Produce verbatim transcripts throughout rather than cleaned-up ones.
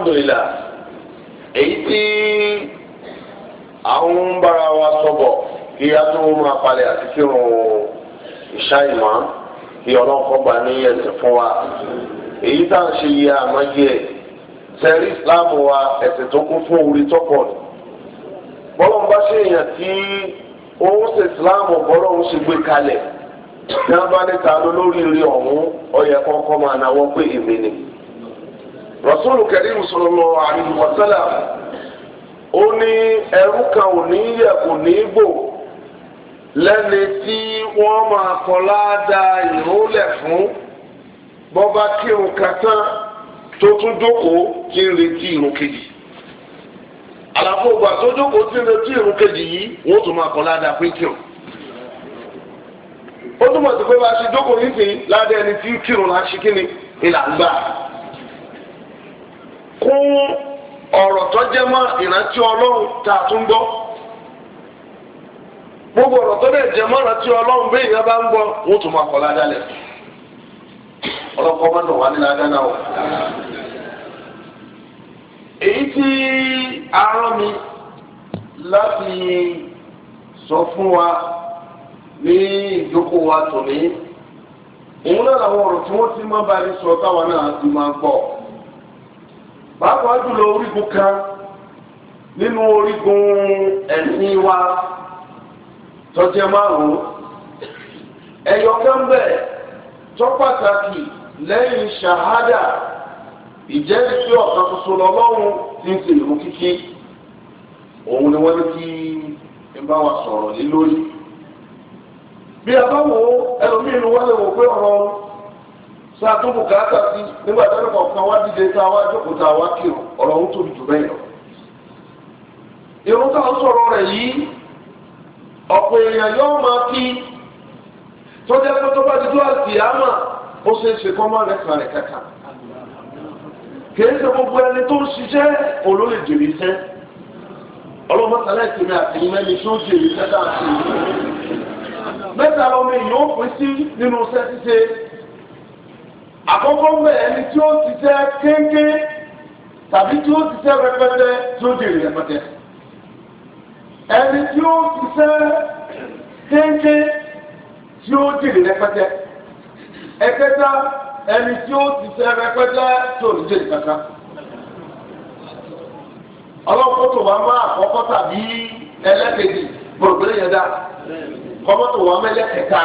alhamdulillah èyí tí àwọn ń bára wa sọ̀bọ̀ kí a tó máa palẹ̀ àti kírun ìṣá ìmọ̀ kí ọlọ́run kó gbà ní ẹ̀sìn fún wa èyí tá à ń ṣe yí àmọ́yé ẹ̀ sẹ́rí ìsìláàmù wa ẹ̀sìn tó kún fún orí tó pọ̀ ní. bọ́lọ́n bá ṣe èèyàn tí òun ṣe ìsìláàmù bọ́lọ́n ṣe gbé kalẹ̀ ní wọ́n bá níta lórí rí ọ̀hún ọyẹ kọ́kọ́ máa náwó pé èmi ni. Rasulu Karim sallallahu alaihi wasallam ó ní ẹrú kan ò ní yẹ kò ní gbò lẹ́ni tí wọ́n máa kọ́ ládàá ìrólẹ̀ fún bọ́bá kírun kàtán tó tún jókòó tí ń retí irun kejì. àlàfo ìgbà tó jókòó tí ń retí irun kejì yìí wọ́n tún máa kọ́ ládàá pé kírun. ó túmọ̀ sí pé bá a ṣe jókòó nísìnyí ládàá ẹni tí kírun là ń ṣe kíni ìlànà kún ọ̀rọ̀ tó jẹ́ mọ́ ìrántí ọlọ́run tá a tún gbọ́. gbogbo ọ̀rọ̀ tó dẹ̀ jẹ́ mọ́ ìrántí ọlọ́run bí èèyàn bá ń gbọ́ wọ́n tún máa kọ́ ládàá lẹ̀. ọlọ́kọ́ máa ń dùn wá ní ládàá náà wọ̀. èyí tí a rán mi láti sọ fún wa ní ìjókòó wa tòní òun náà làwọn ọ̀rọ̀ tí wọ́n ti máa bá ní sọ táwa náà ti máa gbọ́. pàápàá jùlọ orígun kan nínú orígun ẹ̀sìn wa tó jẹ́ márùn-ún ẹ̀yọ̀ kan bẹ̀ tó pàtàkì lẹ́yìn ṣàhádà ìjẹ́rìí pé ọ̀kan ṣoṣo lọ́lọ́run ti ń ṣe ìrun kíkí òun ni wọ́n ní kí n bá wa sọ̀rọ̀ lé lórí. bí a bá wò ó ẹlòmíràn wọ́n lè wò pé ọ̀rọ̀ sáà tó bùkátà sí nígbà tó lọ́kọ̀ kan wá dìde tá a wá jókòó tá a wá kírun ọ̀rọ̀ ń tóbi jù bẹ́ẹ̀ lọ. ìrun tá a sọ̀rọ̀ rẹ̀ yìí ọ̀pọ̀ èèyàn yóò máa kí tọ́jà pé tó bá di dúró àti àmà ó ṣe é ṣe kọ́ máa rẹ̀ kàn rẹ̀ kàkà. kìí ṣe gbogbo ẹni tó ń ṣiṣẹ́ olóyè jèrè iṣẹ́ ọlọ́mọsálẹ̀ ìsinmi àtìyìn mẹ́ni tó jèrè iṣẹ́ dáàbò. mẹ́ta lọ́mọ èèyàn ó pín sí nínú iṣẹ́ ṣíṣe. àkọ́kọ́ mẹ́ ẹni tí ó ṣiṣẹ́ kéńké tàbí tí ó ṣiṣẹ́ rẹpẹtẹ tí ó jèrè rẹpẹtẹ. ẹni tí ó ṣiṣẹ́ kéńké tí ó jèrè rẹpẹtẹ. ẹ̀kẹta ẹni tí ó ṣiṣẹ́ rẹpẹtẹ tí ò ní jèrè kankan. ọlọ́pọ̀ tó wá máa àkọ́kọ́ tàbí ẹlẹ́kẹ̀dì gbọ̀ngbọ̀n yẹn dá kọ́mọ́ tó wá mẹ́lẹ́kẹ̀ta.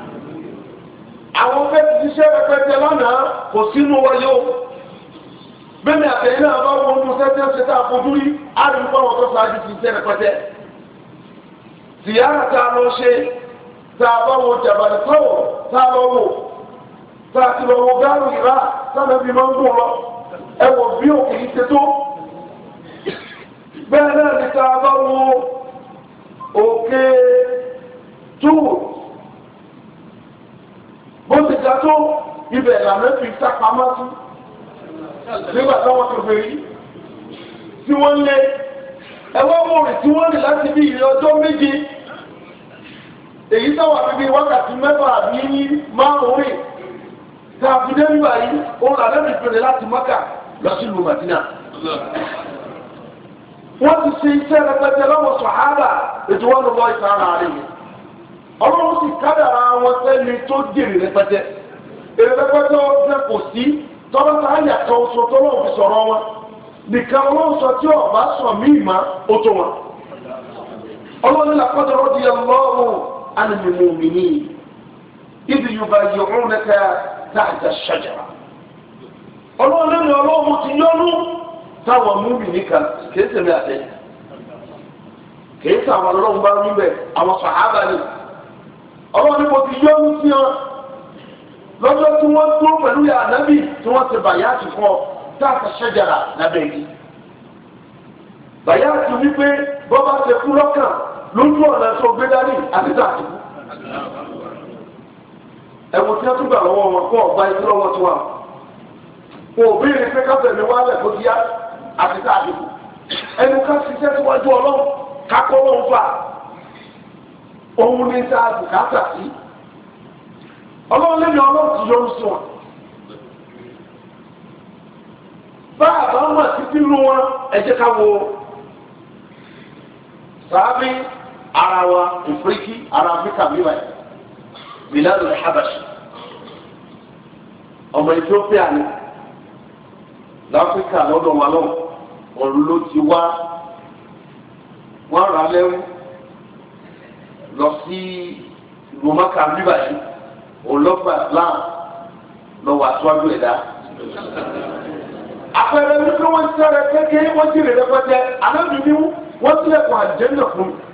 àwọn fẹ́ ti ṣiṣẹ́ rẹpẹtẹ lánàá kò sínú wọlé o. bẹ́ẹ̀ni àtẹ̀yìn náà bá wọ́n mú sẹ́tẹ́ ṣe tá a fojú rí àdúgbò àwọn tó ṣáájú ti ṣiṣẹ́ rẹpẹtẹ. tìyára tá a lọ ṣe tá a bá wo jàbàlẹ̀ tọ́wọ̀ tá a lọ wò tá a ti lọ wo gáàrú ìrà sábẹ́ bí máa ń gùn lọ ẹ wò bí òkè yìí ṣe tó. bẹ́ẹ̀ náà ni tá a bá wo òkè túwò bó ti ga tó ibẹ̀ làmẹ́ fi sápamọ́ sí nígbà táwọn tó fẹ́ yí tí wọ́n lé ẹwọ́n mọ̀rìn tí wọ́n lè láti bí ilé ọjọ́ méje èyí táwọn àbíbí wákàtí mẹ́fà àbí márùn-ún rìn tí a fi dé nígbà yìí òun làlẹ́ mi pèrè láti Mákà lọ sí ìlú Mádínà. wọ́n ti ṣe iṣẹ́ rẹpẹtẹ lọ́wọ́ sàhábà ètò wọn lọ́wọ́ ìsàrà rẹ̀ yìí ọlọ́run sì kádàrá wọn sẹ́ni tó jèrè rẹpẹtẹ èrè rẹpẹtẹ ọ̀sẹ̀ kò sí tọ́lá tá a yà kan oṣù tó lọ́wọ́ fi sọ̀rọ̀ wọn nìkan ọlọ́run sọ tí ọba sọ míì má ó tó wọn. ọlọ́run laqad radiyallahu anil mu'minin idh yubayyi'unaka tahta ash-shajara. ọlọ́run lẹ́nu ọlọ́run ti yọ́nú táwọn múmi nìkan kìí sèmi àtẹ̀yìn kìí sàwọn ọlọ́run bá rí bẹ́ẹ̀ àwọn sàhábà ni ọlọ́run ní mo ti yọ́nú sí wọn lọ́jọ́ tí wọ́n tó pẹ̀lú yà ànábì tí wọ́n ti bàyáàtì fún ọ táàtà ṣẹ́jàrà lábẹ́ yìí. bàyáàtì wípé bọ́bá ṣe kú lọ́kàn lójú ọ̀nà tó gbé dání àti tààtì kú. ẹ̀wọ̀n tí wọ́n tún gbà lọ́wọ́ wọn kó ọ̀gbá ikú lọ́wọ́ tó wà. kò béèrè pé káfẹ́ mi wá lẹ̀ kó di yá àti tààtì kú. ẹnu ká ṣiṣẹ́ síwájú ọlọ́run kákọ́ lọ́run fà. òun ní sáà bùkátà sí. ọlọ́run lẹ́nu ọlọ́run ti yọrù sí wọn. báàbá wọn títí lu wọn ẹ jẹ́ ká wo sàábì ara wa ìfíríkì ara áfíríkà bíbá yìí Bilal al-Habashi ọmọ Ethiopia ni láfíríkà lọ́dọ̀ wa lọ́wọ́ ọ̀run ló ti wá wọ́n rà lẹ́rú lọ sí ìlú Maka bíbá yìí olọ́gbà Islam lọ́wọ́ àtúwájú ẹ̀dá. àpẹẹrẹ wípé wọ́n ti sẹ́rẹ̀ kékeré wọ́n ti rẹ̀ rẹpẹtẹ alábìíní wọ́n ti lẹ̀kùn àjẹ́nà fún mi.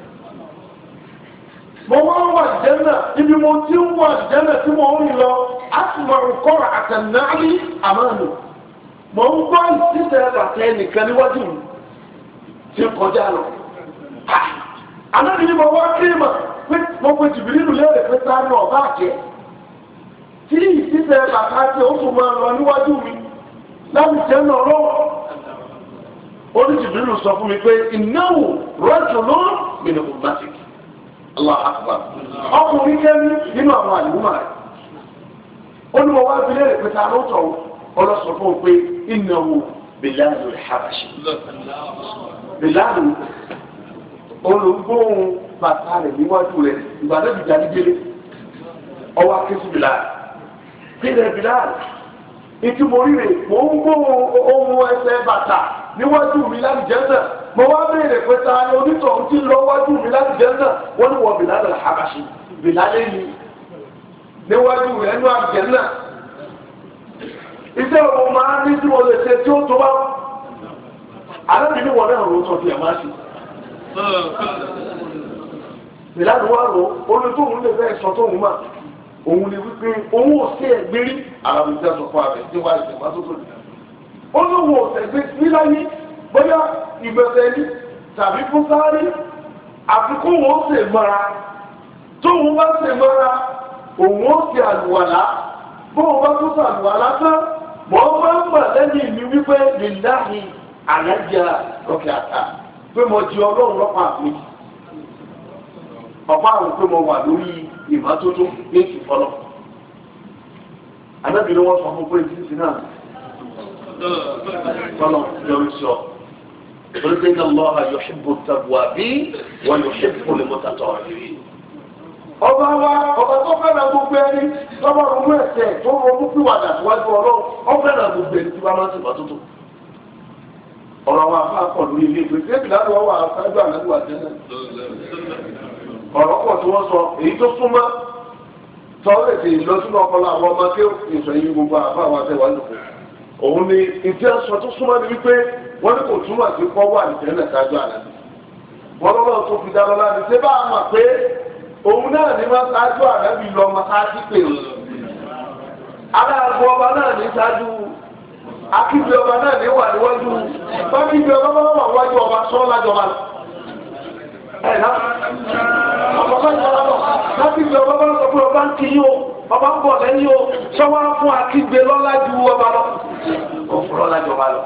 mo wá wà àjẹ́nà ibi mo ti ń wà àjẹ́nà tí mo ń lọ asùnmọ̀rún kọ́ra àtẹnáàlì àmàlù. mo ń gbọ́ ìsísẹ́ bàtẹ́ nìkan níwájú mi tí ń kọjá lọ. alábìíní mo wá kí mà mo pe Jìbìrìlù lérè pé sáré ọ̀bá àjẹ́ tí ìsísẹ́ bàtà tí ó tún máa lọ níwájú mi láti jẹ́ náà lọ́wọ́. Oníjìbìrìlù sọ fún mi pé ìnáwó rọ́jò ló gbìnà automatic. Allah akbar. ọkùnrin kẹ́mi nínú àwọn àlùmọ́ rẹ̀. ó ní mo wá fi lérè pé sáré ó tọ̀ ọlọ́sọ̀ fún un pé ìnáwó Bilal al-Habashi. Bilal olùgbóhùn bàtà rẹ̀ níwájú rẹ̀ ìgbàdàn ìjà nígbélé ọwọ́ akéṣù Bilal. Bílẹ̀ Bilal ìtú mo rí rè mò ń gbó ohun ẹsẹ̀ bàtà níwájú mi láti jẹ́ náà mo wá béèrè pé ta ni onítọ̀hún ti lọ wájú mi láti jẹ́ náà wọ́n ní wọ́n Bilal al-Habashi Bilal ni níwájú rẹ̀ nínú àjẹ́ náà. iṣẹ́ òun máa ń ní tí mo lè ṣe tí ó tó wá alábìíní wọn náà rò sọ fi ẹ̀ máa ṣe. Bilal wà lọ olú tóun lè fẹ́ sọ tóun mà òun ni wípé òun ò sí ẹgbẹ́ rí àwọn ìjà sọ fún abẹ tí wàá ṣe wá tó tó lè. ó lóun ò sẹgbẹ́ níláyé bóyá ìgbẹ̀sẹ̀ ní tàbí fún sáré àfikún wọn ó sè mọ́ra tóun bá sè mọ́ra òun ó ṣe àlùwàlá bóun bá tún sàlùwàlá tán mọ́ bá ń bà lẹ́yìn mi wípé lillahi àlájà lọ́kẹ́ àtà pé mo di ọlọ́run lọ́pàá mi ọ̀pá àwọn pé mo wà lórí ìmọ́tótó ní ìfọlọ́. Adábìnrin wọn sọ fún pé títí náà tọ́lọ̀ yọrí sọ. Oríṣi iná Allaha yuhibbu at-tawwabin wa yuhibbu al-mutatahhirin. Ọba wa ọba tó fẹ́ràn gbogbo ẹni lọ́wọ́ ronú ẹ̀ṣẹ̀ tó ronú pìwàdà síwájú ọlọ́run ó fẹ́ràn gbogbo ẹni tí wọ́n máa ń ṣe ìmọ́tótó. Ọ̀rọ̀ àwọn afáàkọ̀ lórí ilé ìgbésẹ̀ ìgbìlá ni wọ́n wà áṣáájú ànágbó àjẹ́nà. ọ̀rọ̀ pọ̀ tí wọ́n sọ èyí tó súnmọ́ sọ́ọ́lẹ̀ tí ìlọsílẹ̀ ọpọlọ àwọn ọmọ kí ìsọ̀ yìí gbogbo àbá àwọn àtẹwà lòkù òun ni ìdí aṣọ tó súnmọ́ ni wípé wọ́n ní kò túmọ̀ sí kọ́ wà nìtẹ́lẹ̀ kájọ ànábì wọ́n lọ́wọ́ tó fi dáná láti ṣé bá a mọ̀ pé òun náà ní wọ́n ṣáájú ànábì lọ ọmọ ṣáájú pé aláàbò ọba náà ní ṣáájú akíbi ọba náà ní wà níwájú bá kíbi ọba bá wà wájú ọba sọ́ọ́lájọba lọ. ẹ̀ náà ọba ìjọba lọ láti gbé ọba bá sọ pé ọba ń kí o ọba ń bọ̀ lẹ́yìn o sọ́wọ́ fún akígbe lọ́lá ju ọba lọ òfin lọ́lá ju ọba lọ.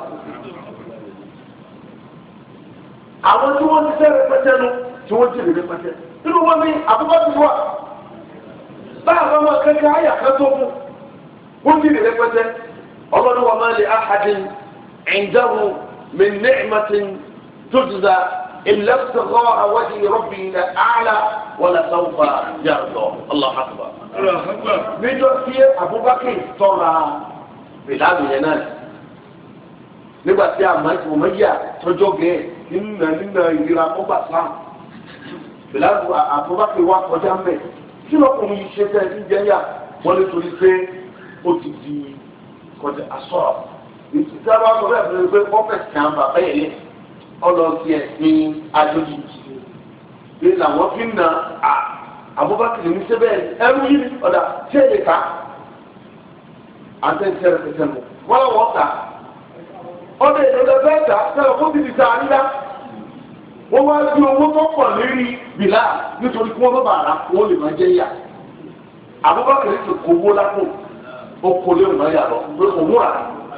àwọn tí wọ́n ti sẹ́rẹ̀ pẹ́tẹ́ nu tí wọ́n jèrè ní pẹ́tẹ́ nínú wọn ní àbúkọ́ ti wà báyà wọn kẹ́kẹ́ àyà kan tó mú wọ́n jèrè ní pẹ́tẹ́ ọlọ́dún wa máa lè áhàdín ẹ̀ńdáwó mi ní ìmọ̀tìn tó dùdà. إلا ابتغاء وجه ربي الأعلى ولسوف يرضى الله أكبر. níjọ́ tí Abubakar tọ́ra Bilal yẹn náà nígbà tí àmàjùmọ̀yà tọ́jọ́ gẹ̀ẹ́ nínú nínú ìlera kọ́gbà sáà Bilal Abubakar wà kọjá mẹ́ kí lọ́kùnrin yìí ṣe tẹ́ ẹ̀ ń yà wọ́n lè torí pé ó ti di kọjá asọ́rọ̀ ìtìsára wọn sọ bẹ́ẹ̀ fún mi pé wọ́n fẹ̀ sí àwọn bàbá yẹn lẹ́yìn. Ọlọ́ọ̀tì ẹ̀sìn àjòjì ní làwọn fi ń na Abubakar ní sẹ́bẹ̀ ẹrú yìí ọ̀dà tí èlé ká àtẹ̀sẹ̀ rẹ̀ tẹ̀sẹ̀ mọ̀ wọ́n lọ wọ́n ta ọ̀dà ìlọ́dẹ bẹ́ẹ̀ ta sẹ́wọ̀n kó ti di ta nílá wọ́n wá gbé owó tó pọ̀ lérí Bilal nítorí kí wọ́n bá bàrà wọ́n lè máa jẹ́ yà Abubakar ti kó owó lápò ó kó lé òun náà yà lọ pé òun rà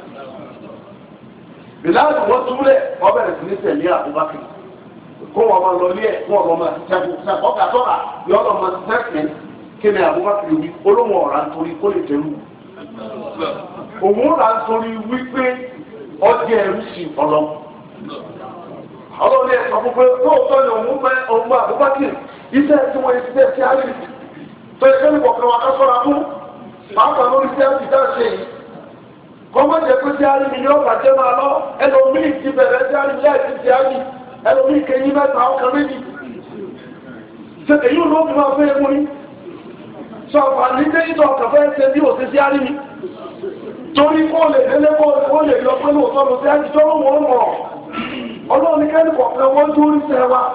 Bilal wọ́n túlẹ̀ wọ́n bẹ̀rẹ̀ sí ní tẹ̀lé Abubakar kó wọn máa lọ lé ẹ̀ kó wọn máa ṣẹ́kù ṣẹ́kù ọ̀gá tọ́ra yọ ọ́ máa ṣẹ́kù kí ni Abubakar wí olóhùn ọ̀rá nítorí kó lè tẹ̀lú. òun rà nítorí wípé ọjọ́ ẹrú sí ọlọ́ ọlọ́run ẹ̀ sọ fún pé lóòótọ́ ni òun mẹ òun mọ Abubakar iṣẹ́ tí wọ́n ti ṣe àlè tó yẹ kẹ́lẹ́ kọ̀ọ̀kan wa ká sọ́ra fún pàápàá lórí tí a ti dá ṣe yìí kọ́mọ̀jẹ̀ pé tí a rí mi ní ọ̀gá jẹ́ máa lọ ẹlòmíì ti bẹ̀rẹ̀ tí a rí lẹ́ẹ̀tì tí a rí ẹlòmíì kẹyìn mẹ́ta ọkàn méjì ṣe èyí ló fi máa fẹ́ mú ní sọ àǹfààní dé ìtọ̀ ọkàn fẹ́ ṣe bí òṣè sí àrí mi torí kó lè délé kó lè lọ pé lóòótọ́ lọ sí àjíjọ́ ló wọ́n mọ̀ ọlọ́run ní kẹ́lì kọ̀ọ̀kan wọ́n tó rí sẹ́ wa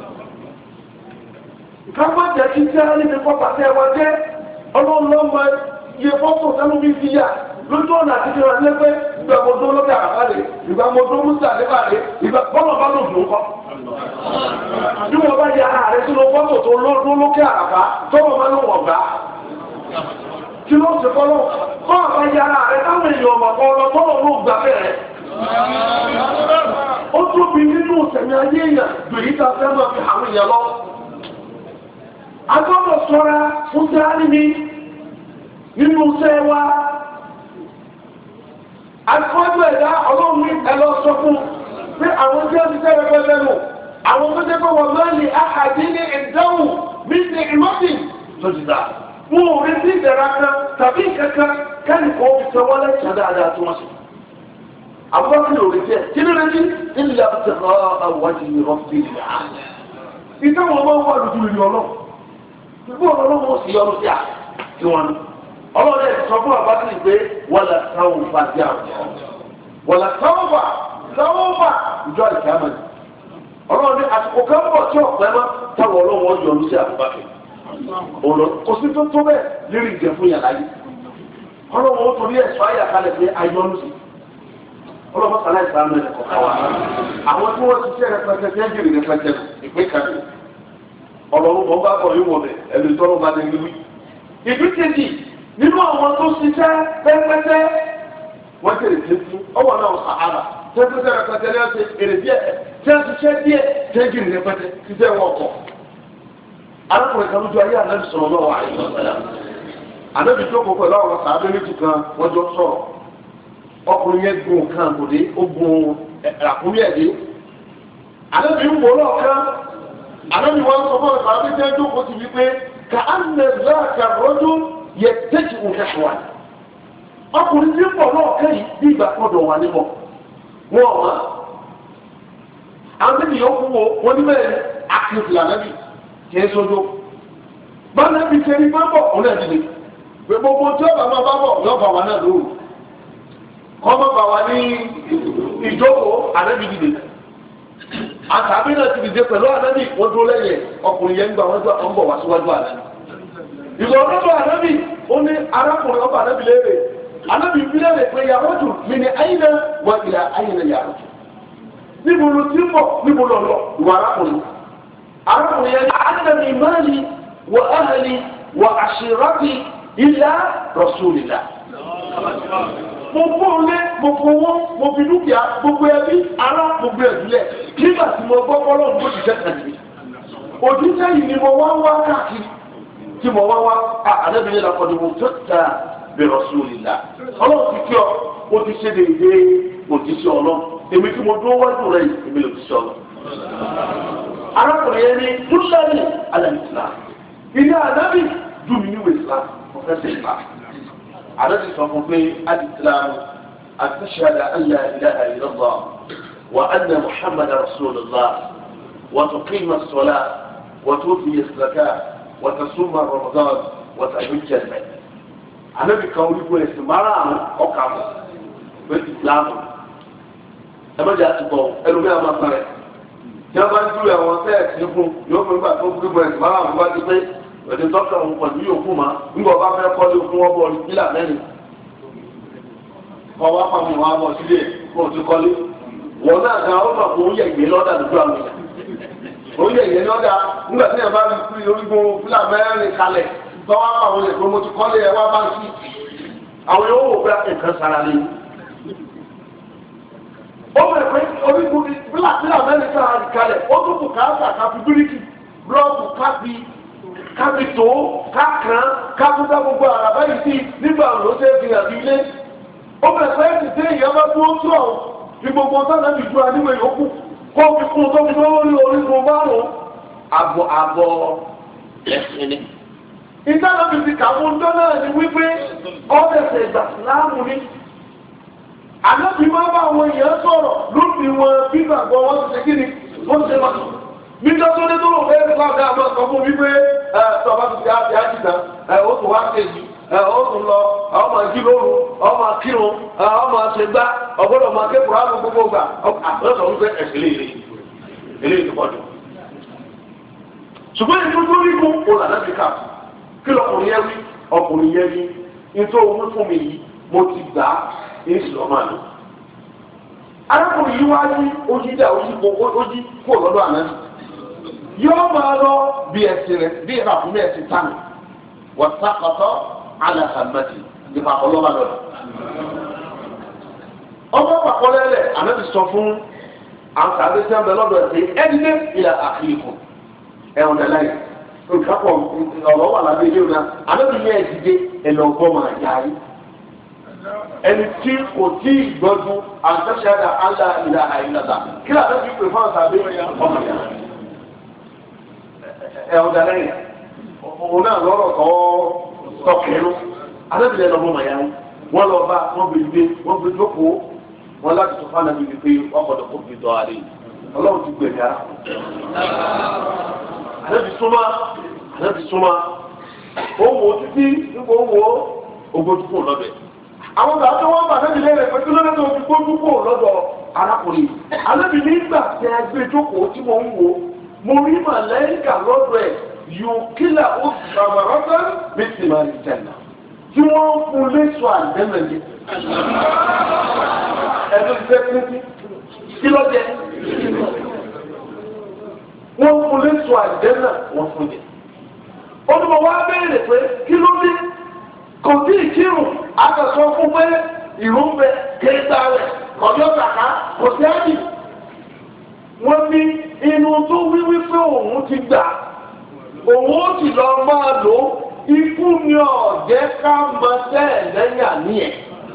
ká má jẹ́ kí tí a rí mi kọ́ pàṣẹ wa jẹ́ ọlọ́run lọ́mọ iye fọ́tò sẹ́nu mi fi yà lójú ọ̀nà àti ìjọba lẹ́gbẹ́ ìgbà mọ́tò lókè àkàlẹ̀ ìgbà mọ́tò mùsà lẹ́bàlẹ̀ ìgbà bọ́lọ̀ bá lò dùn kọ́. bí wọ́n bá ya ààrẹ sínú fọ́tò tó lọ́dún lókè àràbá tọ́wọ́ máa ń wọ̀n gbá. kí ló ṣe fọ́lọ́ bọ́ọ̀ bá ya ààrẹ táwọn èèyàn ọmọ kan lọ tọ́wọ́ ló gbà bẹ̀rẹ̀. ó tóbi nínú sẹ̀mí ayé èèyàn gbèyí ta fẹ́ máa fi àwọn èèyàn lọ. a gbọ́dọ̀ ṣọ́ra fún sáárì mi nínú iṣẹ́ wa. Àkọ́jú ẹ̀dá ọlọ́run ẹlọ sọ fún pé àwọn tí ó ti tẹ́rẹ pẹ́lẹ́ nù, àwọn tó jẹ́ pé wọ́n máa lè àkàdé ní ìdáhùn bí ní ìmọ́sìn tó ti dá. Wọ́n ò rí sí ìdẹ̀ra kan tàbí kankan kẹ́nìkan ó fi tẹ wọ́n lẹ́sàn dáadáa tó wọ́n sì. Àbúrò kí ló rí jẹ́ kí ló rí sí ilẹ̀ àbúrò àwọ̀dì rọ̀bì rà. Ìtàn wọn máa ń wà lójú ìlú ọlọ́run. Ìgbó ọlọ́run ó sì yọrù sí à tí wọ́n ní. Ọlọ́run ẹ̀ sọ fún àbátìrì pé wọ́lá sáwọn bá dé àwọn wọ́lá sáwọn bá sáwọn bá ìjọ ìkàmà ní. Ọlọ́run ní àsìkò kan bọ̀ tí ọ̀pẹ́ mọ́ táwọn ọlọ́run ọjọ́ ní sí àbúbákẹ́. Ọ̀nà kò sí tó tó bẹ́ẹ̀ lérí ìjẹ fún yàrá yìí. Ọlọ́run ó torí ẹ̀sọ́ àyàkálẹ̀ pé ayọ́nu sí. Ọlọ́run sàlẹ̀ ìsàmù ẹ̀ kọ̀ọ̀kan wa. Àwọn tí wọ́n ti ṣe rẹpẹtẹ tẹ́jìrì rẹpẹtẹ ìpín kan. Ọlọ́run bọ̀ bá bọ̀ yóò wọ̀ bẹ̀ ẹ̀lú tọ́lọ́ bá dé níwí. Ìbí kejì nínú àwọn tó ṣiṣẹ́ pẹ́pẹ́pẹ́ wọ́n tẹ̀lé tẹ́tí ọwọ́ náà sàárà tẹ́pẹ́pẹ́ rẹpẹtẹ ní ọ̀sẹ̀ èrè díẹ̀ tẹ́ ń ṣiṣẹ́ díẹ̀ tẹ́jì rẹpẹtẹ ṣiṣẹ́ wọn kọ̀. arákùnrin kan lójú ayé ànábì sọ̀rọ̀ náà wà ní ọ̀sẹ̀ ànábì tó kọ pẹ̀lú àwọn sàábé méjì kan wọ́n jọ sọ̀rọ̀ ọkùnrin yẹn gun kan kò dé ó gun àkúrẹ́ ẹ̀ dé. ànábì ń wò lọ́ọ̀kan ànábì wọn sọ fún ọ̀sàábé tẹ́ jókòó ti wípé ka yẹ tẹ́tí òkè wà ní. ọkùnrin tí ń bọ̀ náà kẹ́yìn bí ìgbà kọ́dọ̀ wà níbọ̀. wọ́n ọ̀ma. àwọn ènìyàn kú wo wọ́n ní bẹ́ẹ̀ akéwì ànábì kì í sojú. bánábì kẹ́rì bá bọ̀ òun náà dìde. pé gbogbo tí ọba máa bá bọ̀ yóò bá wa náà lóru. kọ́ máa bá wa ní ìjókòó ànábì dìde. àtàbí náà ti dìde pẹ̀lú ànábì wọ́n dúró lẹ́yìn ọkùnrin yẹn ń gbà wọ́n ń bọ̀ wá síwájú ànábì. ìlọ́dọ́dọ́ ànábì ó ní arákùnrin ọba ànábì léèrè ànábì fi léèrè pé yàrá jù mí ní àyìnà wà ìlà àyìnà yàrá jù níbo ló ti ń bọ̀ níbo lọ lọ ìwà arákùnrin arákùnrin yẹn ní ànábì máàlì wà áhàlì wà àṣírátì ìlà rasulillah. mo fún lé mo fowó mo fi dúkìá gbogbo ẹbí ará gbogbo ẹ̀dúlẹ̀ nígbà tí mo gbọ́ bọ́lọ́ ní òṣìṣẹ́ kan nìyí òṣìṣẹ́ yìí ni mo wá wá káàkiri tí mo wá wá àdébìnrin la kọ́ni mo tó ta bi rasulillah ọlọ́run ti kí ọ o ti ṣe déédéé òjíṣẹ́ ọlọ́run èmi tí mo dúró wájú rẹ̀ èmi lè fi ṣe ọlọ́run. arákùnrin yẹn ní dúlẹ́rì alẹ́ ìsìlá ilé àdábì dùn mí níwèé ìsìlá ọ̀fẹ́ sí ìsìlá. àdábì sọ fún pé alìsìlámù àtúnṣàdà alla ilaha illallah wa anna muhammadan rasulullah wa tuqima as-salat wa tu'ti az-zakah وتصوم رمضان وتحج البيت. أنا بقول لكم استمارة أقام بالإسلام. أما جاء تقول إنه ما ما صار. جاب أنتوا يا وسائل يكون يوم ما تقول لكم استمارة ما تقول وإذا تقرأ مقدمي يوم nígbà bá fẹ́ kọ́lé fún wọn bọ̀ nílà mẹ́rin. ọwọ́ àpamọ́ wọn bọ̀ sílẹ̀ kó o ti kọ́lé. wọn náà gan ọ́ mọ̀ fún yẹ̀ ìgbé lọ́dà lójú àwọn èèyàn. orílẹ̀ èdè ní ọ̀dà nígbà tí yẹn bá fi kúrì orígun fúlà mẹ́rin kalẹ̀ tọ́wọ́ àwọn èèyàn tó mo ti kọ́lé ẹ̀ wá bá ń sí àwọn yóò wò pé nǹkan sára lé. ó bẹ̀rẹ̀ pé orígun fúlà fúlà mẹ́rin kalẹ̀ ó tún kù káàkà káfí bíríkì búlọ́ọ̀kù káfí káfí tó kákan káfúdá gbogbo àràbá yìí sí nígbà ló ṣe fi hàn sí ilé. ó bẹ̀rẹ̀ pé ẹ̀sìn tí èèyàn bá dúró tó fi gbogbo sáà fi ju aníwèé yòókù kó fi kún tó fi lórí orígun márùn-ún àbọ̀ àbọ̀ ẹ̀sìn ni. ìdáná fi ti kàwọn ọjọ́ náà ni wípé ọ̀dẹ̀sẹ̀ ìgbà láàmú ni. ànábì máa bá àwọn èèyàn sọ̀rọ̀ lórí wọn bí gbàgbọ́ wọn ti ṣe kí ni wọ́n ṣe máa. níjọ́ tó dé tó lò fẹ́ẹ́ fi láàbẹ̀ àmọ́ sọ fún wípé ẹ̀ tọ́ba ti ṣe àti àjìdá ẹ̀ ó tún wá kéjì ẹ̀ ó tún lọ ọmọ ìjì lóru ọmọ akírun ọmọ àṣegbá ọgbọ́dọ̀ ọmọ akẹ́kọ̀ọ́ àrùn gbogbo gbà àtọ́sọ̀ wípé ẹ̀sìn lè eléyìí ti pọ̀jù. ṣùgbọ́n èyí tó tó rí fún olàdàbíkà kí lọkùnrin yẹn wí ọkùnrin yẹn wí nítorí owó fún mi yìí mo ti gbà á ní ìsìlọ́mà lọ. arákùnrin yìí wá ní ojídà ojí kó lọ́dọ̀ àná yóò máa lọ bí ẹsìn rẹ bí ìràkúnmí ẹsìn tánì wọ́n sàkọ́tọ́ alàhàmàtì nípa ọlọ́wà lọ́dọ̀. ọmọ pàkọ́lẹ́lẹ̀ àná ti sọ fún àwọn tàbí tí wọn bẹ lọ́dọ̀ ẹsẹ ẹdínlẹ ìlà àkìlìkù ẹwọn dẹ láyé olùkápọ ọ̀rọ̀ wà lábẹ́ ilé wọn àbẹbí yẹn ẹdídé ẹlọgbọ máa yá yìí ẹni tí kò tí ì gbọdún àtẹsẹdà àlà ìlà àìlàdà kí ló àbẹbí pè fún àtàbí ọmọ yá ẹwọn dẹ láyé òun náà lọ́rọ̀ tọ tọkẹnu àbẹbí yẹn lọgbọ máa yá yìí wọn lọ bá wọn bẹ gbé wọn bẹ jókòó wọn láti tó fún anabi wípé wọn kọ dọkọ fi dọ àlè Ọlọ́run ti gbẹmí ara anabi súnmọ́ anabi súnmọ́ ó wò ó títí nígbà ó wò ó ogbójúkò lọ́dọ̀ àwọn bàbá tó wọn bá anabi lẹ́rẹ̀ pé kí lọ́dọ̀ tó fi gbójúkò lọ́dọ̀ arákùnrin anabi nígbà tí a gbé jókòó tí mo ń wò mo rí màlẹ́kà lọ́dọ̀ ẹ̀ yóò kílà ó sàmàrọ́tà bí tìmọ̀ ìjẹ̀nà tí wọ́n fún lẹ́sọ̀ àdẹ́mẹ̀lẹ́ ẹ̀dùn ti fẹ́ kú kí ló jẹ wọ́n fún lẹ́sọ̀ àdẹ́mẹ̀ wọ́n fún jẹ. olùmọ̀ wá béèrè pé kí ló dé kò tí ì kírun àgbàsọ fún pé ìrú ń bẹ kéésà rẹ̀ kọjọ́ kàkà kò sí àjì. wọ́n ní inú tó wíwí pé òun ti gbà òun ó sì lọ máa lò ó. Ikú ni ọ̀jẹ́ ká mọ sẹ́ẹ̀ lẹ́yìn àníyàn.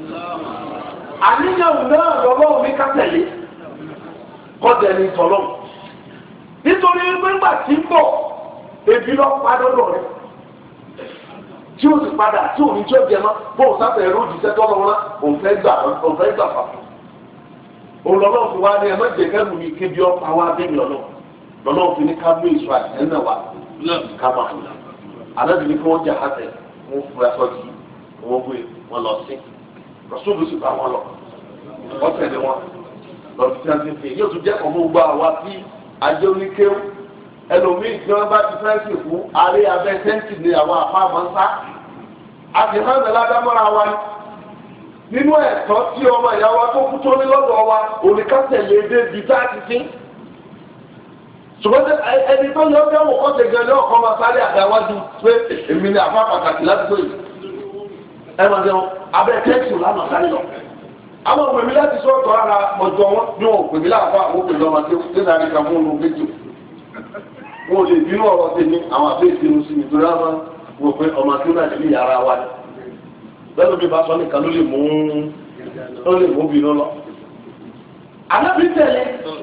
Àníyàn náà lọ́lọ́run ní ká tẹ̀lé. Kọ́dẹ̀ ní tọ́lọ́. Nítorí nígbà tí ń bọ̀, ebi lọ padà lọ rẹ̀. Tí ó sì padà tí òun tí ó jẹ mọ́, bóun sáfẹ̀ ẹ̀rọ òjìṣẹ́ tọ́lọ́ wọn, òun fẹ́ gbà òun fẹ́ gbà fà. Òun lọ́lọ́run fi wá ní ẹ mọ́jẹ kẹ́rù ní kébi ọ̀pá wá bẹ́ẹ̀ lọ́lọ́. Lọ́lọ́run fi ní ká mú èso àtìlẹ́ náà wá ká máa fún un. Àlọ́ ni kí wọ́n jẹ́ àtẹ̀ wọ́n fura sọ́ọ̀tì wọ́n gbé wọn lọ sí rọ́sọ́ọ̀lù sì bá wọn lọ wọ́n tẹ̀lé wọn lọ́dún tí wọ́n ti fi yóò tún jẹ́ ọmọ gbọ́ àwa tí ajé oníkéwù ẹlòmíì tí wọ́n bá ti fẹ́ sì fún àárẹ̀ abẹ́ tẹ́ǹtì ní àwọn àpá àmọ́sá àti hànà ládámọ́ra wa nínú ẹ̀tọ́ tí ọmọ ìyàwó tó kú tó ní lọ́dọ̀ wa òníkàtẹ̀lé dé bí tá a ti sí. ṣùgbọ́n ẹni tó yọ ọjọ́ wò kọ́sẹ̀ gan ní ọkọ̀ máa sáré àdáwájú pé èmi ni àfa pàtàkì ládùúgbò yìí ẹ máa jẹun abẹ́ tẹ́sí lánàá sáré lọ. àwọn òpèmí láti sọ ọ̀tọ̀ ara ọjọ́ wọn ní wọn òpèmí láàfà àwọn òpèmí ọmọ tí ó sáré kan fún un méjì. wọn ò lè bínú ọ̀rọ̀ tèmi àwọn àbẹ́ ìsinmi sí mi torí àwọn wò pé ọmọ tí ó náà ti ní yàrá wa ni. bẹ́ẹ̀ ló bí bá sọ nìkan ló lè mú ló lè mú bínú lọ. Ànábì tẹ̀lé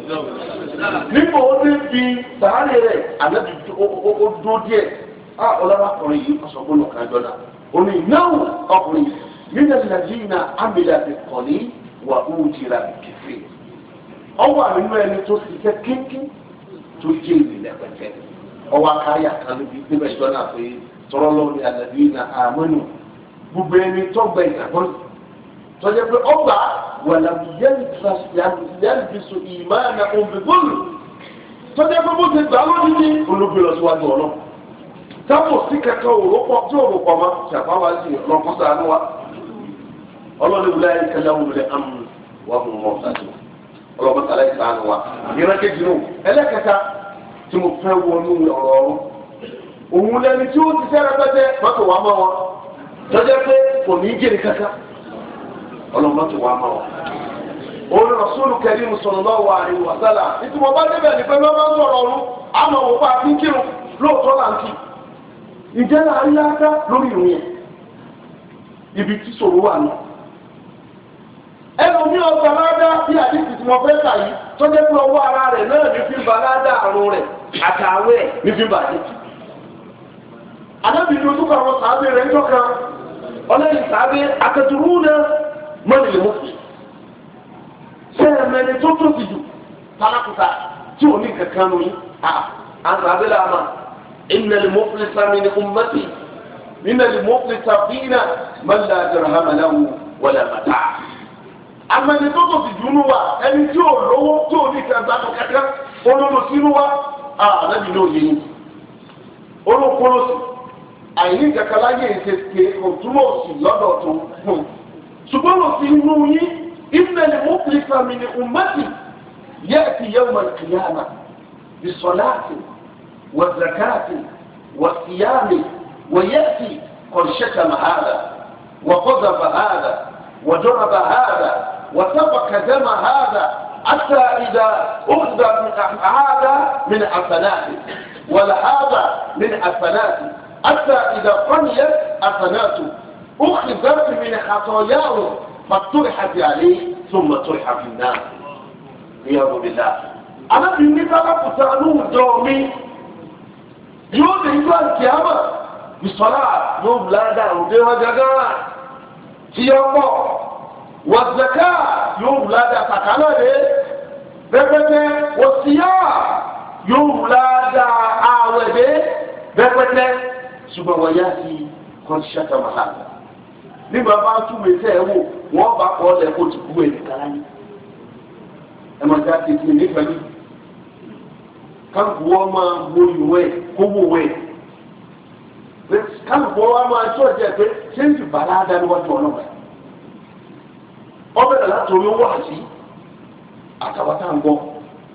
nípa ó dé fi sàárè rẹ̀ ànábì ó dúró díẹ̀ á ọlọ́wàkùnrin yìí ọ̀sọ̀gbọ́n lọ kájọ́ náà òní náà ọkùnrin nínú nàìjíríà amílẹ̀ àti kọ̀ní wà ó jìrà kẹfẹ́ ọwọ́ àmínú ẹni tó ti fẹ́ kínkín tó jẹ́ ìrìnlẹ̀ pẹ̀tẹ́ ọwọ́ akáyà kan níbi níbẹ̀ ìjọ náà pé tọrọ lọ́wọ́ ní àdàbí náà àmọ́nù gbogbo ẹni tó gbẹ ìgbàgbọ́ tọ́jà pé ọgbà wàlàmù yẹlbisu ìmáàna òǹbẹ̀gbọ́lù tọ́jà pé bó ti gbà lónìí ní olóògbé lọ síwájú ọ̀nà tábò sí kẹkẹ òrópọ̀ tí òrópọ̀ ma ṣàpá wa sí ọlọ́kọ́sà àánú wa ọlọ́ni wùlẹ̀ ayékẹ́lẹ́ wùlẹ̀ amú wà mú wọn ṣáájú ọlọ́kọ́sà láì sàánú wa ìran kejì nù ẹlẹ́kẹta tí mo fẹ́ wọnú ọ̀rọ̀ ọ̀rọ̀ òun lẹni tí ó ti fẹ́ rẹpẹtẹ mọ́tò wa mọ́ wọn tọ́jà pé kò ní í jèrè kankan ọlọ́mọ tó wà máa wà. Orí Rasulu Karim sallallahu alaihi wa sallam. Ìtumọ̀ bá débẹ̀ ní pé lọ́wọ́ ń sọ̀rọ̀ ọ̀run, àmọ́ òun pa àti kírun lóòótọ́ là ń kí. Ìjẹ́ là ń yáká lórí ìrun yẹn. Ibi tí sòrò wà náà. ẹlòmí ọgbà ládá bí àdìsí tí mo fẹ́ kà yìí tó jẹ́ pé ọwọ́ ara rẹ̀ náà ní fi ń ba ládá àrùn rẹ̀ àtàwẹ̀ ní fi ń ba àdìsí. anábìrin ojú kan àwọn sàábé rẹ̀ ń jọ́ka ọlẹ́yìn sàábé akẹ́tùrú náà mọ́ni lè mú fi. ṣé ẹ̀mẹ́ni tó tóbi jù tálákùtà tí ò ní kankan nù yín àwọn abẹ́lẹ́ àmà inna al-muflisa min ummati inna al-muflisa fina man la dirhama lahu wala mata'. amẹni tó tó ti dùnú wa ẹni tí ò lówó tí ò ní ìtẹ̀gbánu kẹ́kẹ́ olólo sínú wa àlẹ́bí ní òye yìí olókòló sí àìní kẹkẹlá yé ìṣèké òtúmọ̀ sí lọ́dọ̀ tó fún ṣùgbọ́n lọ sí inú yín inna al-muflisa min ummati ya'ti yawm al-qiyamah bisalati wa zakati wa siyami wa ya'ti qad shatama hadha wa qadhafa hadha wa daraba hadha وسفك دم هذا حتى إذا أخذ من هذا من حسناته ولا هذا من حسناته حتى إذا قنيت حسناته أخذت من خطاياه فطرحت عليه ثم طرح في النار والعياذ بالله. أنا بالنسبة لفتانو دومي يوم يجوا القيامة بصلاة يوم لا دار وديها جاجا تيامو wàzàká yóò wùládà kàkálà rẹ̀ rẹpẹtẹ wòsíyà yóò wùládà àwẹ̀ rẹ̀ rẹpẹtẹ ṣùgbọ́n wọ́n yá sí kọ́ńtíṣàtà màhàlà nígbà bá túwèé tẹ́ ẹ wò wọ́n bá kọ́ ọ́ lẹ̀ kó ti kú ẹ̀ nìkan ní ẹ̀ máa dá tètè nígbà ní káàkiri wọ́n máa wo ìwé kó wò wẹ̀ káàkiri wọ́n máa tó ọ̀jẹ̀ pé ṣé ń ti bàlá dá níwájú ọlọ́wọ́ ọbẹ̀ dàda torí owó àti àtàwátà ń gbọ́.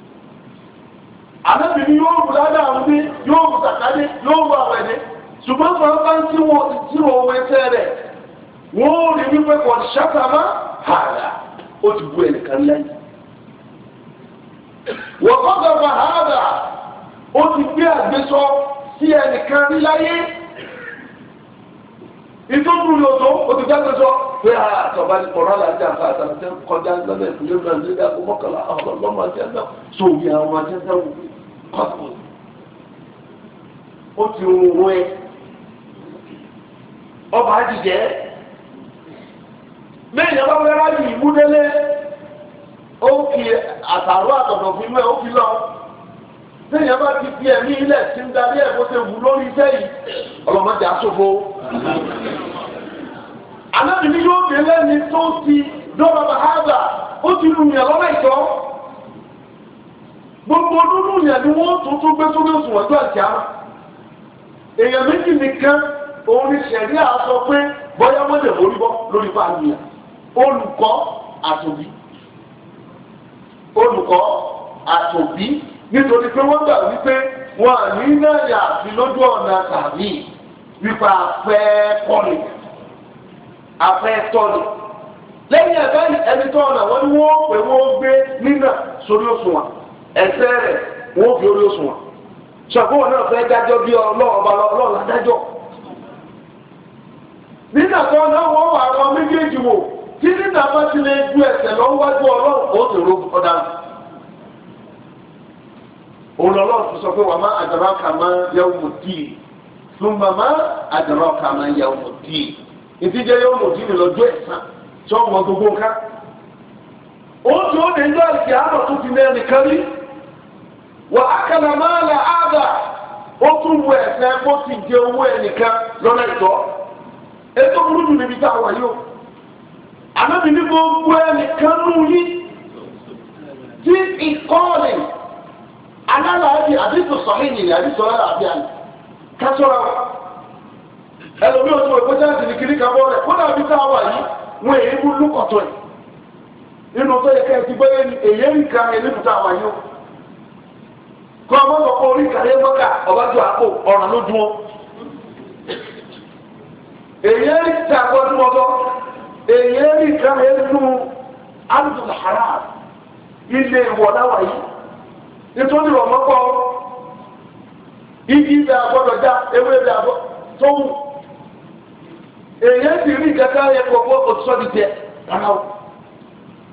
Ànábìrin yóò rú dáadáa àwọn bí yóò rú sàkádé yóò rú àwọn ẹ̀dẹ́. Ṣùgbọ́n sọ̀rọ̀ bá ń tí wọ́n tí wọ́n wọ ẹsẹ̀ rẹ̀. Wọ́n rí wípé kò ṣàkàmá hàrà ó ti bu ẹnìkan lẹ́yìn. Wọ́n kọ́ gbàgbà hàrà ó ti gbé àgbésọ sí ẹnìkan rí láyé. Ìtọ́jú lọ́tọ̀ ó ti dágbé sọ pé àtọ̀bá ní kọ̀ọ̀rọ̀ àti àfàtà tẹ́ kọjá lọ́dẹ̀ ìpínlẹ̀ náà nílẹ̀ àgọ́ mọ́kànlá àwọn ọlọ́mọ àti ẹ̀dá sóòwì àwọn àti ẹ̀dá wò kọ́kọ́. Ó ti rún ẹ ọba àjìjẹ́ bẹ́ẹ̀ yẹn bá fẹ́ ráyè ìmúdélé ó fi àtàrò àtọ̀dọ̀ fún mẹ́ ó fi lọ. Bẹ́ẹ̀ yẹn bá ti fi ẹ̀mí ilẹ̀ tí ń darí ẹ̀ bó ṣe wù lórí iṣẹ́ yìí ọlọ́mọdé aṣòfò. Ànábì ní yóò dé lẹ́ni tó ti dọ́gba bàhádà ó ti lu yàn lọ́nà ìtọ́. Gbogbo dúdú yẹn ni wọ́n tún tún gbé sórí òṣùwọ̀n ọjọ́ àjà. Èèyàn méjì nìkan òun ni ṣẹ̀rí àsọ pé bọ́yá wọ́n lè mórí bọ́ lórí fáàlì yẹn. Olùkọ́ àtòbí. Olùkọ́ àtòbí nítorí pé wọ́n gbà wípé wọn à ní náà yà sí lójú ọ̀nà tàbí wípé afẹ́ kọ́ni. Afẹ́ tọ́ni lẹ́yìn ẹ̀ka ẹni tọ́ ọ̀nà wọ́n ní wọ́n pè wọ́n gbé nínà sórí òṣùwọ̀n ẹsẹ̀ rẹ̀ wọ́n fi orí òṣùwọ̀n ṣàkóso náà fẹ́ dájọ́ bí ọlọ́ọ̀ba ọlọ́ọ̀la dájọ́ nínà tó náà wọ́n wà àwọn méjèèjì wò tí nínà bá ti lè ju ẹsẹ̀ lọ wájú ọlọ́run ó sì ro ọ̀dà òun lọ́lọ́run ti sọ pé wà má àdàrà kà má yẹ̀wò mọ̀ díì fún màmá àdàrà kà má yẹ̀wò mọ̀ díì. Ìdíje yóò mọ̀ tí mi lọ́jọ́ ẹ̀sán tí wọ́n mọ gbogbo nǹkan. Ó tí ó lè ń lọ ìsì àmọ̀ tó ti mẹ́rin kan rí. Wà á kàlà máa là áàdà. Ó tún bu ẹ̀fẹ́ bó ti jẹ owó ẹnìkan lọ́nà ìtọ́. Ètò burú jù níbi tá a wà yóò. Ànábì ní gbogbo ẹnìkan nù yí. Tí ìkọ́ọ̀lì alálàájì àdìsọ sọ̀hìn ní àdìsọ alálàájì àná. Kásọ̀rọ̀ ẹlòmí o ti wọ ìpínlẹ̀ àti nìkiri kan bọ́ rẹ̀ kódà bí tá a wà yìí wọ́n èyí mú lúkọ̀tọ̀ ẹ̀ nínú tó yẹ kẹ́ ẹ ti gbé èyí ń ka ẹ̀ níbi tá a wà yìí o kọ́ ọmọ sọ pé orí ìkàlẹ́ mọ́kà ọbájú àpò ọ̀ràn ló dún ó èyí ń ta àgbọ̀dún ọgọ́ èyí ń ka ẹ̀ nínú Abdul Haram ilé ìwọ̀ náwà yìí nítorí ọmọkọ igi ibẹ̀ àgbọ̀dọ̀ já ewé ibẹ̀ àgbọ̀dọ̀ tó wù. Èyí ti rí kẹta yẹ kọ̀ọ̀kọ́ òtútọ́ di jẹ rárá o.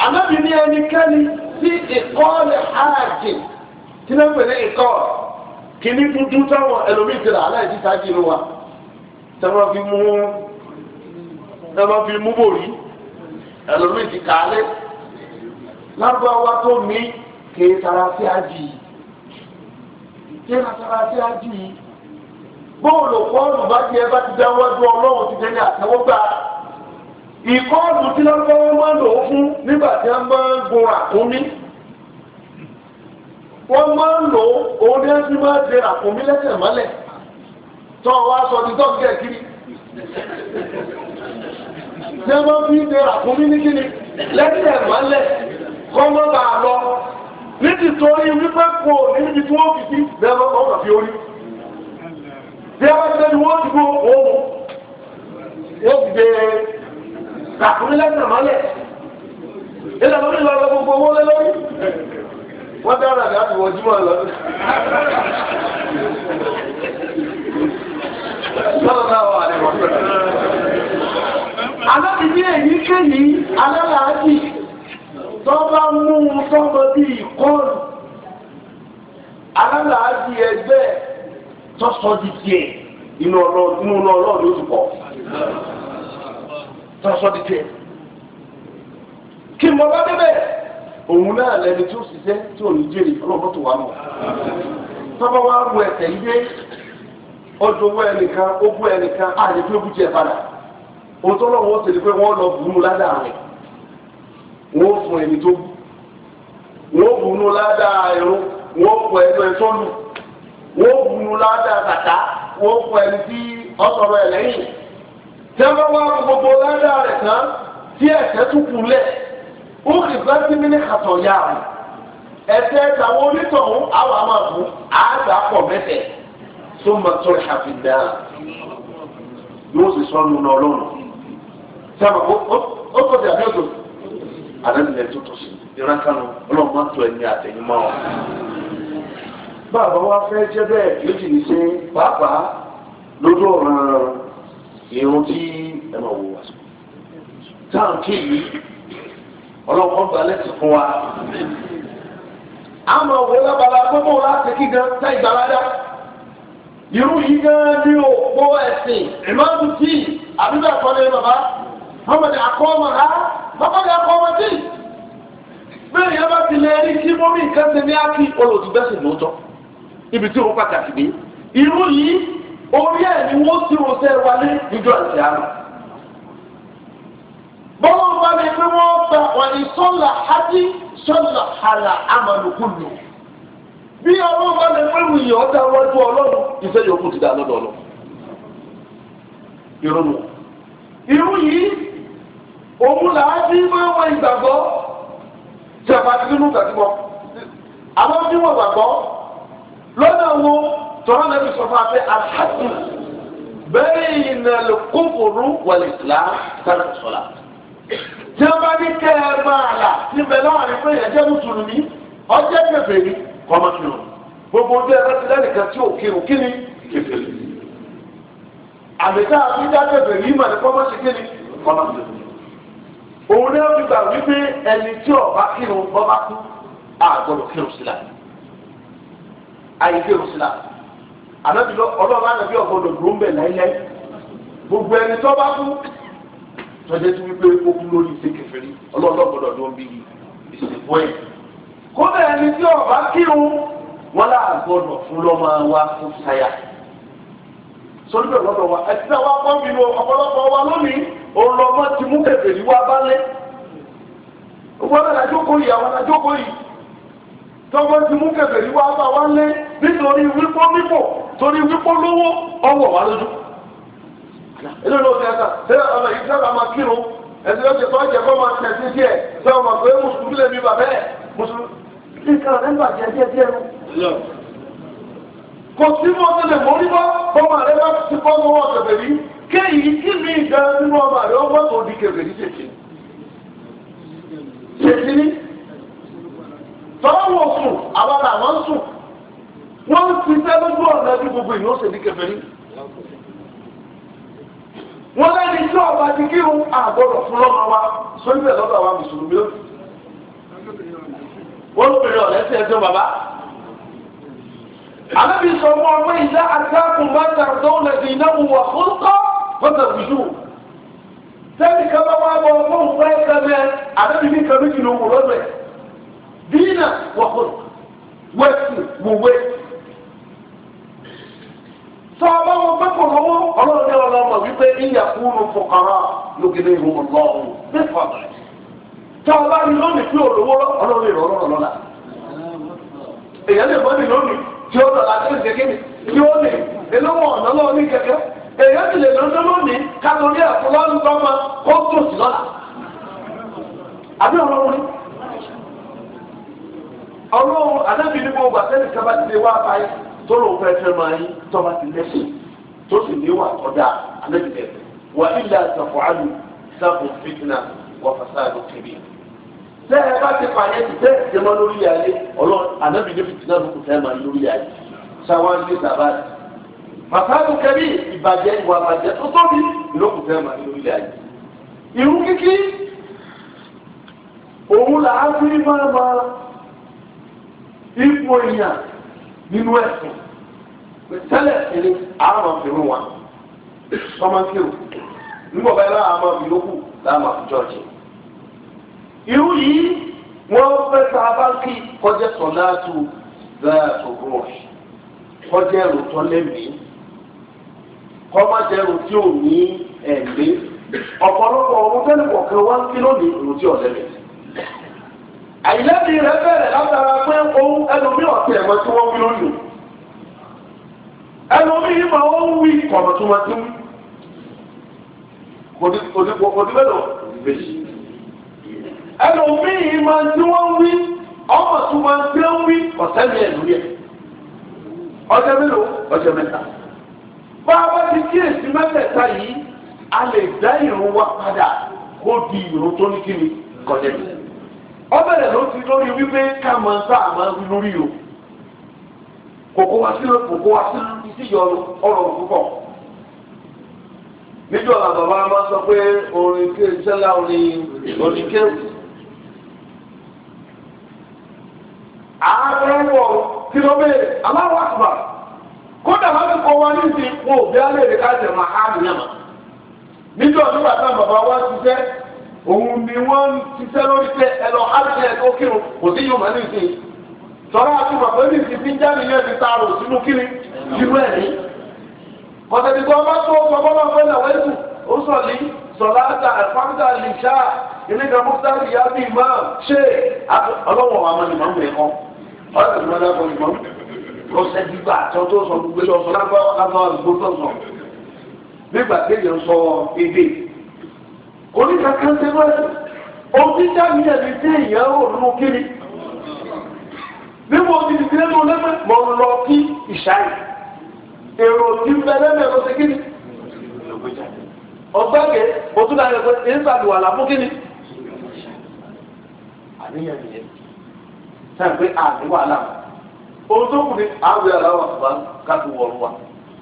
Ànábì ní ẹnikẹ́ni tí ìkọ́lẹ̀ hajj tí náà pẹ̀lú ìkọ́ kìíní dúdú táwọn ẹlòmíì ti rà aláìsí sáájú inú wa tẹ́wọ́n fi mú tẹ́wọ́n fi mú bòrí ẹlòmíì ti kàálẹ̀ lágbàwá tó mí kì í tara sí ájì kì í tara sí ájì bóòlù kọ́ọ̀lù bá tiẹ̀ bá ti dá wájú ọlọ́run ti tẹ́lẹ̀ àtẹwọ́gbà ìkọ́ọ̀lù tí lọ́gbọ́n máa ń lò ó fún nígbà tí wọ́n máa ń gun àkúnmí wọ́n máa ń lò ó òun ní ẹbí máa ń de àkúnmí lẹ́sẹ̀ mọ́lẹ̀ tó wá sọ ní tọ́gẹ̀ kiri tí wọ́n máa fi de àkúnmí ní kíni lẹ́sẹ̀ mọ́lẹ̀ kọ́ mọ́ bá a lọ nítorí wípé kò níbi tí wọ́n fi sí bẹ́ẹ̀ lọ́kọ̀ ọ̀nà fi orí bí a bá ti lẹ́nu wọ́n ti gbó òun wọ́n ti de àkúnmí lẹ́sẹ̀ mọ́lẹ̀ ilẹ̀ lórí lọ́wọ́ gbogbo owó lé lórí wọ́n dára ní àti wọ́jú mọ́ lọ́dún. Sọ́dọ̀ náà wà ní wọ́n. Alábi ní èyíkéyìí alálàájì tó bá mú un tọ́mọ bí ìkọlù. Alálàájì ẹgbẹ́ tó sọ di tiẹ̀ inú ọlọ́run ló ti pọ̀. Tó sọ di tiẹ̀. Kí mo bá débẹ̀? Òun náà lẹni tí ó ṣiṣẹ́ tí ò ní jèrè ọlọ́pọ̀ tó wà mọ̀. Tọ́bọ̀ wá rú ẹ̀sẹ̀ yìí dé ọjọ́ owó ẹnìkan ogún ẹnìkan àyè tí ó bú jẹ padà. Òun tó lọ́wọ́ ó ṣèlú pé wọ́n lọ bùnú ládàá rẹ̀. Wọ́n fún ẹni tó bú. Wọ́n bùnú ládàá ẹ̀rọ. Wọ́n fún ẹni tó ẹ̀tọ́ lù. Wọ́n bùnú ládàá kàtá. Wọ́n fún ẹni tí ọ̀sọ̀rọ̀ ẹ̀ lẹ́yìn. Tẹ́wọ́ wá gbogbo ládàá rẹ̀ tán tí ẹ̀sẹ̀ tún kù lẹ̀. Ó kì bá sí mi ní kàtọ̀ yá o. Ẹ̀sẹ̀ tàwọn onítọ̀hún àwọn àmàbù àgbà pọ̀ mẹ́tẹ̀ tó máa tọ́ ìhàfidà yóò sì sọ nínú ọlọ́run. Sábà ó kọ́ sí àbí ọ̀dọ̀ àdánilẹ̀ tó tọ̀ sí ìran kanu ọlọ́run máa tó ẹni àtẹ̀yìn máa wà. Bàbá wa fẹ́ jẹ́ bẹ́ẹ̀ méjì ní ṣe pàápàá lójú ọ̀ràn irun tí ẹ máa wò wá. Táǹkì yìí ọlọ́pàá gba lẹ́sìn fún wa. Àmọ́ òwe lábala gbogbo láti kí gan tá ìgbàládá. Irú yìí gan ní òpó ẹ̀sìn ìmáàmù tí àbíbẹ̀ àkọọ́lẹ̀ bàbá. Mọ́mọ́dé àkọ́ọ́mọ ha, mọ́mọ́dé àkọ́ọ́mọ tí. Bẹ́ẹ̀ yẹn bá ti lè rí kí mọ́mí nǹkan ṣe ní ákí olùdíbẹ́sìn lóòótọ́. Ibi tí òun pàtàkì dé. Irú yìí orí ẹ̀ ni wọ́n ti rọ̀ṣẹ́ wálé níjọ́ àti àná. Bọ́lá ń bá mi pé wọ́n gba wàní sọ́là hajj sọ́là hàlà àmàlùkùlù. Bí ọlọ́run bá mi pé wùyàn ọ̀dà wájú ọlọ́run, ìfẹ́ yòókù ti dà lọ́dọ̀ ọlọ́run. Ìrònú. Irú yìí, òun là á bí máa wọ ìgbàgbọ́. Tí a bá ti nínú ìgbàgbọ́. Àwọn tí wọ́n gbàgbọ́ lọ́nà wo tọ́lá náà fi sọ fún afẹ́ àtàkùn bẹ́ẹ̀ ìnàlẹ̀ kófòrò wal Islam sára sọ́la. Tí a bá ní kẹ́ ẹ máa là níbẹ̀ láàrin pé ẹ̀jẹ̀ mùsùlùmí ọjọ́ kèfèrí kọ́mọ kírun. Gbogbo ojú ẹ̀rọ ti lẹ́nu kan tí ò kírun kí ni kèfèrí. Àmìká àbídá kèfèrí mà ní kọ́mọ sí kí ni kọ́mọ kírun. Òun ní wọ́n fi gbà wípé ẹni tí ọba kírun bọ́bá kú àgbọ̀dọ̀ kírun sílá. Àyè kírun sílá. Ànábì ọlọ́run ànábì ọ̀gbọ́dọ̀ dúró ń bẹ̀ láíláí. Gbogbo ẹni tó bá kú tọ́jú tí wípé ó kú lórí ìṣe kèfèrí ọlọ́run gbọ́dọ̀ ló ń bí ìsìnkú ẹ̀. Kódà ẹni tí ọba kírun wọn là gbọ́dọ̀ fún lọ́mọ wa fún sáyà. Sọ́dún bẹ̀rẹ̀ lọ́dọ̀ wa ẹtí náà wá pọ́ mi lọ ọ̀pọ̀lọpọ̀ wa lónìí òun lọ́mọ ti mú kèfèrí wá bá lé. Gbogbo ọ̀nà àjókòó yìí àwọn àjókòó yìí tọ́gbọ́n ti mú kèfèrí wá bá wá lé nítorí wípó mípò torí wípó lówó ọwọ́ wa lójú. Ilé ló ti ẹ̀ka ṣé ọmọ yìí sábà máa kírun ẹ̀sìn lọ́sẹ̀ tó ń jẹ́ kó máa tẹ̀sí díẹ̀ ṣé ọmọ pé mùsùlùmí lè mi bàbá ẹ̀ mùsùlùmí. Nǹkan rẹ̀ ń bàjẹ́ díẹ̀ díẹ̀ nu. Kò sí mọ́ tó lè mórí bọ́ bọ́mọ rẹ̀ bá ti bọ́ lọ́wọ́ kèfèrí kéyìí kí mi gan nínú ọmọ rẹ̀ ọgbọ́n tó di kèfèrí ṣèṣin. Ṣèṣin ní. Tọ́wọ́ sùn àwọn àwọn sùn wọ́n ti tẹ́ lójú ọ̀nà bí gbogbo ìlú ó ṣe di kèfèrí. Wọ́n lẹ́ni tí ọba ti kírun àgbọ̀dọ̀ fún lọ́mọ wa sórí bẹ́ẹ̀ lọ́dọ̀ àwọn mùsùlùmí ó. wọ́n bèrè ọ̀lẹ́sẹ̀ ẹjọ́ bàbá. Ànábì sọ fún ọ pé ìdá àtàkùn bá tàrùtọ́ lẹ́sìn ìnáwó wà fúnkọ́ fọ́tà fìṣù. Sẹ́ni kan bá wá bọ̀ fún fẹ́ kẹ́mẹ́ ànábì ní kẹ́mẹ́ jùlọ wò lọ́dọ̀ ẹ̀. Dínà wà fún wẹ́sì wòwe. Sọ ọba wọn fẹ́ kọ̀ lọ́wọ́ ọlọ́run ní ọlọ́mọ wípé ìyà kúrò fọkàrà lókèlè ìhùn ọlọ́run bí fàdà. Sọ ọba ní lónìí tí olówó ọlọ́run ìrọ̀ ọlọ́run lọ́la. Èèyàn lè mọ́ ní lónìí tí ó lọ́la tí ó ṣe kéde tí ó lè elówó ọ̀nà lọ́wọ́ ní kẹ̀kẹ́. Èèyàn ti lè lọ́jọ́ lónìí kátólí ẹ̀fọ́ lọ́run tọ́mọ kó tó sí lọ́la. Àbí ọlọ́run ní. Ọlọ́run àdábì ní gbogbo àtẹ́lẹ̀ sábà ti lè wá báyìí tó lóun fẹ́ fẹ́ máa yín tọ́ba ti lẹ́sìn tó sì ní wà kọjá àdábì bẹ̀. Wà ilẹ̀ àtàfọ̀ àlù sábò fìtínà wà fàṣàdù kébì. Tẹ́ ẹ bá ti pààyàn ti tẹ́ ẹ máa lórí ayé ọlọ́run àdábì ní fìtínà ló kù tẹ́ máa lórí ayé. Sáwọn ní sàbáàdì. Fàṣàdù kébì ìbàjẹ́ ìwà àbàjẹ́ tó tóbi ló kù tẹ́ máa lórí ayé. Ìrú kíkí òun là á fi máa máa ipò èèyàn nínú ẹ̀sìn tẹ́lẹ̀ ẹni àmà fìrún wa sọmọkìrù nígbà báyìí láwọn àmà ìlókù láàmà jọ́ọ̀jì. irú yìí wọ́n fẹ́ ta báńkì kọjá sọ̀láàtù záàtù rọ̀ṣì kọjá ẹrù tó lẹ́mìí kọ́májá ẹrù tí ò ní ẹ̀mí ọ̀pọ̀lọpọ̀ ọ̀run tẹ́lẹ̀ kọ̀ọ̀kan wá ń kí lónìí èrò tí ò lẹ́mìí. àìlẹ́bí rẹ̀ bẹ̀rẹ̀ látara pé ohun ẹlòmí ọ̀tẹ̀ ẹ̀mọ́ tí wọ́n wí lónìí ẹlòmí yìí máa ń wí kọ̀mọ̀ tó máa tún òdìbẹ́lò ẹlòmí yìí máa tí wọ́n wí ọmọ tó máa tí wọ́n wí ọ̀tẹ́mi ẹ̀ lórí ẹ̀ ọjọ́ mélòó ọjọ́ mẹ́ta bá a bá ti kíyèsí mẹ́tẹ̀ẹ̀ta yìí a lè dá ìrun wa padà kó di ìrun tó ní kíni kọjá mi. Ọbẹ̀rẹ̀ ló ti lórí wípé ká máa sá àmà wí lórí o. Kòkó wá sí kòkó wá sí ìsíyọ ọ̀rọ̀ púpọ̀. Níjọ́ la bàbá máa sọ pé orin ké sẹ́lá orin orin kéwù. Ààrẹ wọ̀ kí ló bẹ̀rẹ̀ aláwọ̀ àtùbà. Kódà wọ́n ti kọ́ wa ní ti wọ́n òbí alẹ́ rẹ̀ ká jẹ̀ máa há nìyẹn mà. Níjọ́ nígbà tá bàbá wa ti fẹ́. Òun ni wọ́n ti tẹ́ lórí pé ẹlọ àríṣẹ́ tó kírun kò sí yóò mẹ́rin sí. Tọ́lá àti bàbá ní ti fi ń jáde yẹn ti taarò sínú kíni sínú ẹ̀rí. Kọ̀tẹ̀tì tó bá tó sọ́kọ́lọ́ fẹ́ lẹ̀ wẹ́sù ó sọ ní sọ̀láta àfáńtà lè ṣá ilé kan mọ́tà ìyá bí máa ṣe ọlọ́wọ́ àwọn ìmọ̀ ń kọ́. Ọ̀sẹ̀ tí wọ́n dá kọ́ ìmọ̀ ọ̀sẹ̀ gbígbà tó tó sọ gbogbo lọ sọ lágbá oníkankan ṣe wá sí òtítà ní ẹ̀mí tí èèyàn ò nínú kiri bí mo ti di sílẹ̀ lónìí pé mo ń lọ kí ìṣáì èrò tí ń bẹ lẹ́mẹ̀ ló ṣe kíni ọgbẹ́gẹ̀ mo tún dáa pé èyí ṣàdùwà là fún kíni àníyàn nìyẹn sáà pé àdúrà là ohun tó kù ní àwẹ̀ aláwọ̀ àgbà káàdù wọ̀rọ̀ wa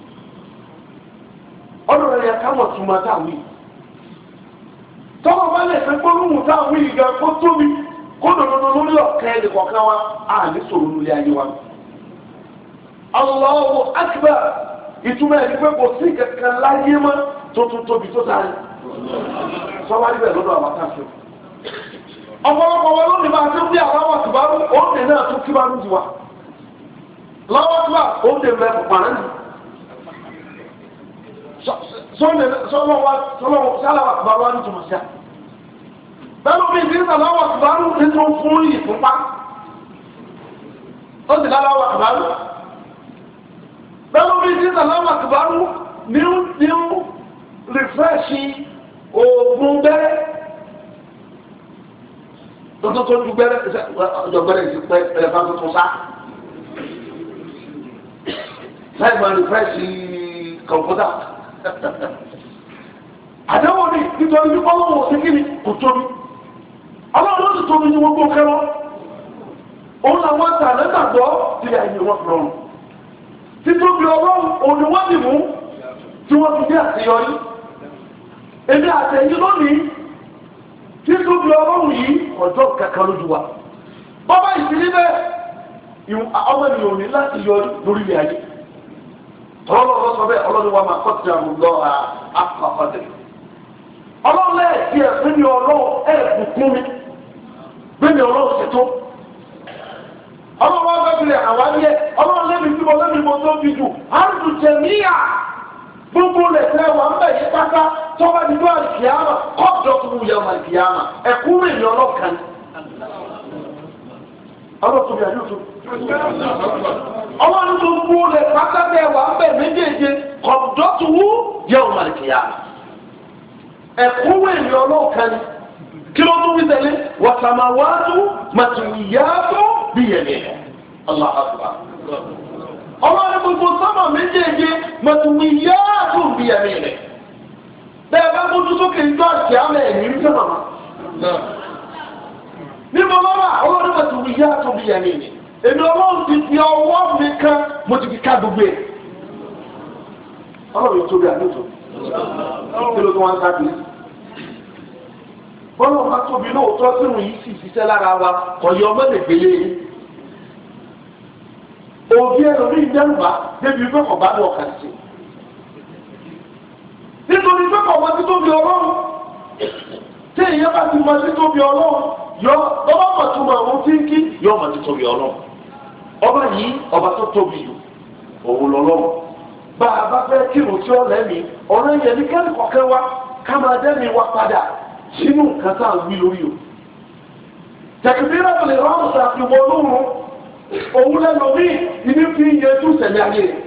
ọdún rẹ̀ yẹ káwọn túmọ̀ táwọn yìí. Tọ́wọ́ bá lè fẹ́ gbólóhùn táwọn ìgbà kó tóbi kó dòdòdò lórí ọ̀kẹ́ ẹ̀lẹ̀ kọ̀ọ̀kan wa á ní sọ̀rọ̀ lórí ayé wa. Allahu Akbar ìtumọ̀ ẹni pé kò sí kankan láyé mọ́ tó tún tóbi tó sáré. Sọ́wọ́ níbẹ̀ lọ́dọ̀ àwọn akáṣọ. Ọ̀pọ̀lọpọ̀ wọn lónìí máa tó bí aláwọ̀ tìbárú òǹdè náà tó kí wá lójú wa. Láwọ̀ tí wà òǹdè rẹ̀ kò pàrọ̀ nì. Sọ́lọ́wọ́ sálàwà tìbárú wá ní tùmọ̀ sí à. Bẹ́ẹ̀ni omi ìdí ìsàláwà tìbárú nínú fún ìfúnpá. Ó sì láláwà tìbárú. Bẹ́ẹ̀ni omi ìdí ìsàláwà tìbárú ní ní rìfẹ́ṣì oògùn bẹ́rẹ́. Tuntun tó ju bẹ́rẹ́ ọjọ́ bẹ́rẹ́ ti pẹ́ ẹ̀fà tuntun sá. Láì máa rìfẹ́ṣì kọ̀ǹpútà. Àdéhùn ni nítorí bí ọlọ́run ò sí kí ni kò tóbi. Ọlọ́run ló ti tóbi ní gbogbo kẹrọ. Òun làwọn ta lẹ́gbàgbọ́ ti àyè wọn rọrùn. Títóbi ọlọ́run òun ni wọ́n ti mú tí wọ́n fi dé àṣeyọrí. Èmi àtẹ̀yìn lónìí títóbi ọlọ́run yìí ọjọ́ kankan lójú wa. bọ́bá ìdílé bẹ́ẹ̀ ọmọ ènìyàn ò ní láti yọ lórí ilẹ̀ ayé tọ́lọ́lọ́ sọ bẹ́ẹ̀ ọlọ́run wa máa kọ́ ti àrùn lọ àkọ́kọ́dẹ̀ ọlọ́run lẹ́ẹ̀kí ẹ̀ pé ní ọlọ́run ẹ̀ bùkún mi pé ní ọlọ́run ṣètò ọlọ́run wa bẹ́ẹ̀ bilẹ̀ àwọn ayé ọlọ́run lẹ́mi tí mo lẹ́mi mo tó fi jù àrùn jẹ̀míyà gbogbo lẹ́sẹ̀ wà ń bẹ̀ yí pátá tọ́ba dídú àlìkìyàmà kọ́ọ̀dọ̀ tó wù yẹ ọmọ àlìkìyàmà ẹ̀kúnrẹ́ ìní ọlọ́kan ọlọ́tún bí àyùtù ọlọ́run tó gbó lẹ̀ pátá bẹ́ẹ̀ wà ń bẹ̀ méjèèjì kọ́ọ̀dọ̀ tó wù yẹ ọmọ àlìkìyàmà ẹ̀kúnrẹ́ ìní ọlọ́kan kí ló tún wí tẹ̀lé wàtàmáwájú màtìwìyàtọ̀ bí yẹ̀mí Allahu Akbar ọlọ́run gbogbo sọ́mọ̀ méjèèjì mọ̀tùmí yáàtù bí ẹ̀mí rẹ̀ bẹ́ẹ̀ bá mójú sókè ìjọ àti àmì ẹ̀mí ń tẹ́mọ̀ mọ́ níbo lọ́wọ́ ọlọ́run mọ̀tùmí yáàtù bí ẹ̀mí rẹ̀ èmi ọlọ́run ti fi ọwọ́ mi kan mo ti fi ká gbogbo ẹ̀ ọlọ́run yóò tóbi àdótò kí ló tó wá ń sábì bọ́lá ọba tóbi lóòótọ́ sínú yìí sì ṣiṣẹ́ lára wa kọ̀yọ́ ọmọ lè gbélé yìí òbí ẹ̀rọ ní ìdẹ́rùbá débi pé kò bá lọ ọ̀kà sí. nítorí pé kò mọ títóbi ọlọ́run tí èèyàn bá ti mọ títóbi ọlọ́run yọ ọba mọ̀ tó mọ àwọn tí ń kí yọ mọ títóbi ọlọ́run. ọba yìí ọba tó tóbi jù òun lọ́lọ́run. bá a bá fẹ́ kírun tí ó lẹ́mí ọ̀rọ̀ yẹn ní kẹ́lí kọ̀kẹ́ wa ká máa dẹ́mi wa padà sínú nǹkan tá à ń wí lórí o. tẹ̀kìtìrẹ́ tó lè rọrùn ṣàfihàn olóòrùn òun lẹ́nu rí ìní fi ń yẹjú sẹ̀mí ayé rẹ̀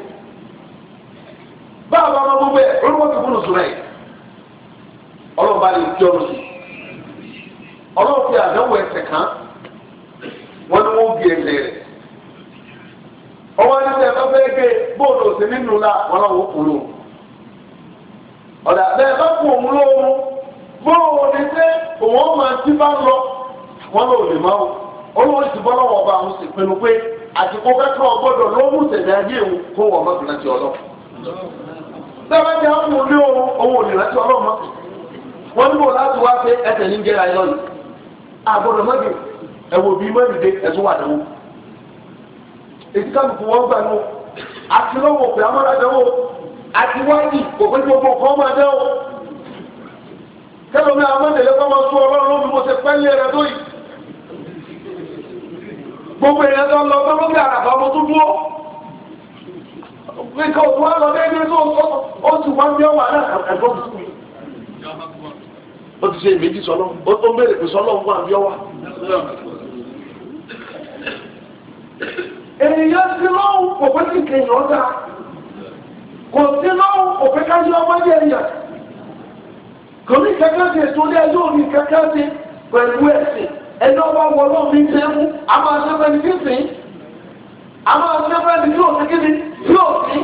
báwo ọmọ gbogbo ẹ̀ olówó ti fúnnu sùn rẹ̀ ọlọ́run bá lè fi ọrùn sí ọlọ́run fi àdánwò ẹsẹ̀ kan wọ́n ní wọ́n bí ẹsẹ̀ rẹ̀ ọwọ́ ní sẹ́yìn bá fẹ́ gé bóòlù òsè nínú la wọn lọ́wọ́ kú lóhùn ọ̀dà bẹ́ẹ̀ bá kú òun lóhùn bóòlù ní sẹ́ òun máa ti bá lọ wọn lọ́wọ́ lè máa wò olówó ti bọ́ lọ́wọ́ ọba àwọn sì pinnu pé àtìkó kẹ́kọ̀ọ́ gbọ́dọ̀ ló mú tẹ̀lé ayé òun kó wọ́n mọ́tò láti ọlọ́. Bẹ́ẹ̀ jẹ́ àwọn olé ohun owó òní láti ọlọ́ mọ́. Wọ́n níbo láti wá pé ẹsẹ̀ ní jẹ́ra ẹlọ́ yìí. Àgbọ̀dọ̀ mọ́bì ẹ̀wò bíi mọ́bìdé ẹ̀tún wà dánwó. Èsì káàkiri fún wọn gbà nù. Àti lọ́wọ́ pé amọ́ra dánwó. Àti wáyì kò pé gbogbo nǹkan máa dánwó. Kẹ́lómi amọ́dẹ̀lẹ́kọ́ máa sún ọlọ́run lóbi mo ṣe pẹ́lẹ́ rẹ tó yìí. Gbogbo èèyàn tó ń lọ gbogbo bí àràbà ọmọ tó dúró. Nǹkan òtún wá lọ lẹ́yìn tó ó sì wá ń bí ọwọ́ àná ẹ̀gbọ́n mi fún mi. Ó ti ṣe ìméjì sọ́lọ́, ó tó ń bèrè pé sọ́lọ́ ń wá bí ọwọ́. Èèyàn sí lọ́wọ́ kò pé kí kéèyàn dá. Kò sí lọ́wọ́ kò pé ká yọ ọmọdé èèyàn. Kò ní kẹ́kẹ́ ṣe ètò ilé ẹjọ́ òní kẹ́kẹ́ ṣe pẹ̀lú ẹ̀sìn. Ẹni ọba wọlé omi ń tẹ́ mú, a máa ṣe fẹ́ni tí ń sìn, a máa ṣe fẹ́ni tí ò sí kíni tí ò sí.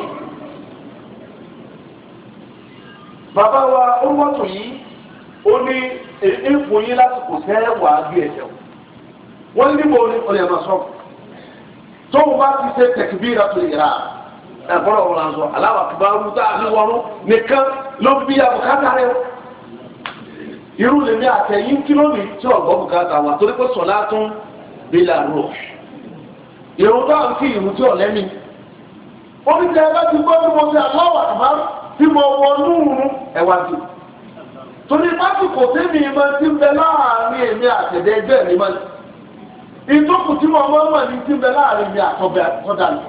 Bàbá wa ó wọ́tò yìí, ó ní èdè fún yín lásìkò tẹ́ wà á bí ẹ̀jẹ̀. Wọ́n ní níbo ni ọ̀lẹ́ máa sọ. Tóun bá ti ṣe tẹ̀kíbíra tó yẹra, ẹ̀fọ́ lọ́wọ́ la sọ, aláwọ̀ àti bá rú tá a ní wọnú nìkan ló bí abùkátà rẹ̀. Irú lèmi àtẹ̀yìn kílómì tí ọ̀gbọ́n bùkátà wà torí pé sọ̀lá tún bílà rò. Ìrùn tó à ń kí ìrùn tí ọ̀lẹ́mi. Oníṣẹ́ ẹgbẹ́ ti gbọ́ bí mo ṣe aláwọ̀ àbá tí mo wọnú ìrùn ẹ̀wà jù. Torí pásìkò tí mi máa ti ń bẹ láàárín èmi àtẹ̀dẹ́ ẹgbẹ́ mi máa. Ìjókòó tí mo máa ń wà ní ti ń bẹ láàárín mi àtọ̀bẹ̀ àtọ́dà mi.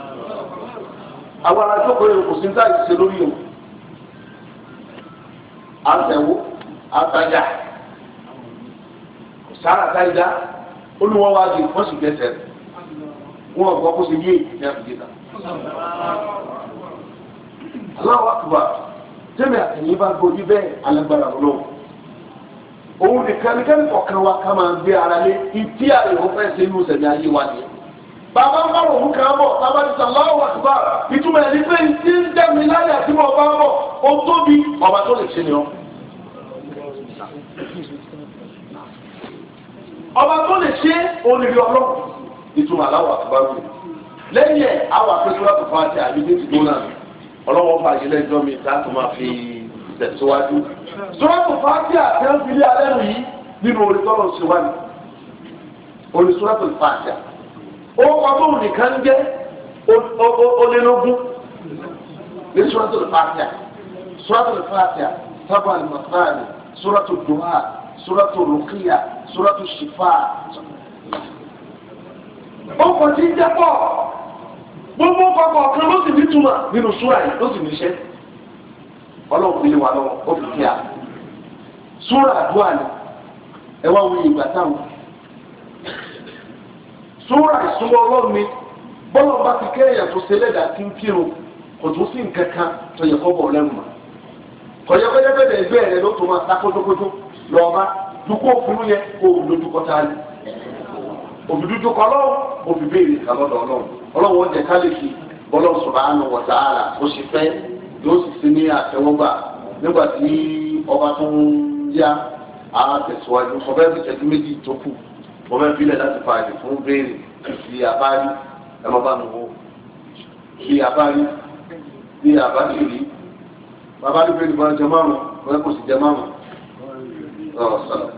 Àwọn arájókòó yẹn kò sí ní táyì ṣe lórí o. Àtẹ̀wò. Atajà sára táyìdá olùwọ́wájú wọ́n sì gbẹ́sẹ̀ wọ́n gbọ́ kó ṣe yé ní àfìjẹta. aláwọ̀ àkùbà tẹ́mi àtẹ̀yìn bá gbójú bẹ́ẹ̀ alágbára lọ́wọ́. òun nìkan ní kẹ́mi kọ̀ọ̀kan wa ká máa gbé ara lé ìtí àyẹ̀wò fẹ́ ṣe inú sẹ̀mí ayé wa ni. bàbá ń bá òun kan bọ̀ bàbá ti sàn láwọ̀ àkùbà ìtumọ̀ ẹ̀ ní pé ìtí ń dẹ́mi láyà tí mo bá bọ̀ ó tóbi ọba tó lè ṣe ni ọ́. ọba tó lè ṣe olùrí ọlọ́run ìtumọ̀ aláwọ̀ àtúbárò lẹ́yìn ẹ̀ àwọn akẹ́kọ̀ọ́ tó fà á ti àbídé ti gbóná ọlọ́wọ́ fà yí lẹ́jọ́ mi tá a tó máa fi tẹ̀síwájú. sọ́wọ́tò fà á ti àti ẹ̀ńfìlẹ̀ alẹ́ rù yìí nínú orí tọ́lọ̀ ṣe wá ní. oní Suratul Fatiha ó ọdún nìkan jẹ́ olélógún ní Suratul Fatiha Suratul Fatiha sábà al-Masani Suratul Duha Suratul Ruqiyya Suratul Shifa ó kò tí ń jẹ́ pọ̀ gbogbo kọ̀ọ̀kan kan ló sì ní túmọ̀ nínú súra yìí ló sì ní iṣẹ́ ọlọ́run fi lé wa lọ́wọ́ ó fi kí a súra àdúrà ni ẹ wá wo ìgbà táwọn súra ìsúnmọ́ ọlọ́run ni bọ́lá bá ti kẹ́yìn tó ṣe lẹ́dà tí ń kírun kò tún sí nǹkan kan tó yẹ kọ́ bọ̀ lẹ́nu mọ́ kọ̀yẹ́ pẹ́ẹ́pẹ́ẹ́ ẹgbẹ́ rẹ ló tó máa sá kótókótó lọ́ọ̀bá dúkọ́ òfurufú yẹ kó o lójúkọ́ tá a lè òfìdújúkọ́ lọ́wọ́ òfìbéèrè kàlọ́dọ̀ ọlọ́run ọlọ́run ọjà kálíkì bọ́lọ́ subhanahu wa ta'ala ó sì fẹ́ yóò sì sí ní àtẹwọ́gbà nígbà tí ọba tó ń yá ara tẹ̀síwájú ọbẹ̀ bí tẹ̀sí méjì tó kù ọbẹ̀ bílẹ̀ láti fààyè fún béèrè kí abárí ẹ má bá mi wò kí abárí bí abárí rí bàbá ní bẹ́ẹ̀ ni bọ́lá jẹ márùn bọ́lá kò sì jẹ márùn ọ̀ sọ̀rọ̀.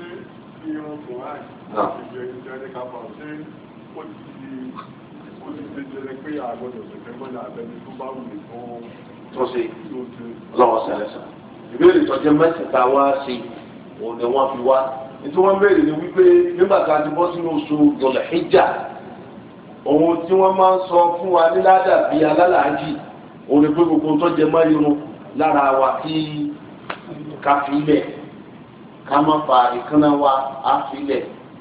tó ṣe lọ́wọ́ sẹ́lẹ̀sà ìbéèrè tọ́jú mẹ́tẹ̀ẹ̀ta wá sí òun ni wọ́n fi wá nítorí wọ́n béèrè ni wípé nígbà tá a ti bọ́ sínú oṣù Dhul-Hijja ohun tí wọ́n máa ń sọ fún wa ní ládàbí alálàájì òun ni pé gbogbo tó jẹ mọ́ irun lára wa kí ká fi ilẹ̀ ká má fa ìkànnà wa á fi ilẹ̀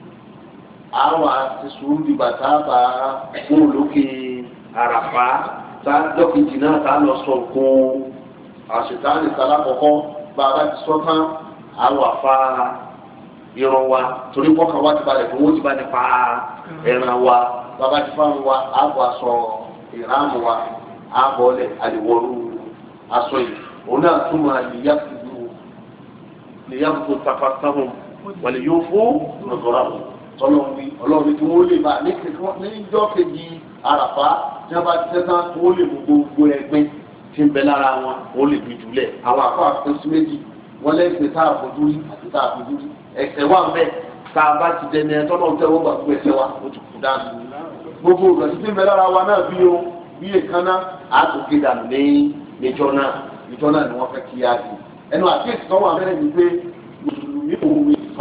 àwọn àti sùúrù dìgbà tá a bá fún olókè àràfá tá lọ́kìtì náà tá lọ sọ nǹkan àṣetánì sálákọ̀ọ́kọ́ bá a bá ti sọ tán àwọn àfa irun wa torí kọ́kàn wá ti balẹ̀ fún owó ti bá ní pa ẹran wa bàbá ti fáwọn wa àbọ̀ aṣọ ìráàmù wa àbọ̀ ọ̀lẹ̀ àlèwọ̀rú aṣọ yìí òun náà túmọ̀ àlèyàkùdù lèyàkùdù tafasáhùn wàlẹ̀ yóò fún nọ̀tọ̀rọ̀ àwọn tọ́lọ́run wí ọlọ́run tí wọ́n lè bá níjọ́ kejì àràfá tí wọ́n bá ti tẹ́tàn tí wọ́n lè mú gbogbo ẹgbẹ́ tí ń bẹ lára wọn wọ́n lè fi jùlẹ̀ àwọn àpá àkọsí méjì wọ́n lẹ́sẹ̀ tá a fojú rí àti tá a fojú rí ẹsẹ̀ wà ń bẹ̀ tá a bá ti dẹni ẹ tọ́lọ́run tẹ́wọ́ gbà fún ẹsẹ̀ wa ó ti kú dànù gbogbo ìgbà tí ń bẹ lára wa náà bí o bí èkánná àtòkè dànù ní níjọ́ náà níjọ́ náà ni wọ́n fẹ́ kí á di ẹnu àkíyèsí tó wà mẹ́rin ni pé mùsùlùmí òun ìfà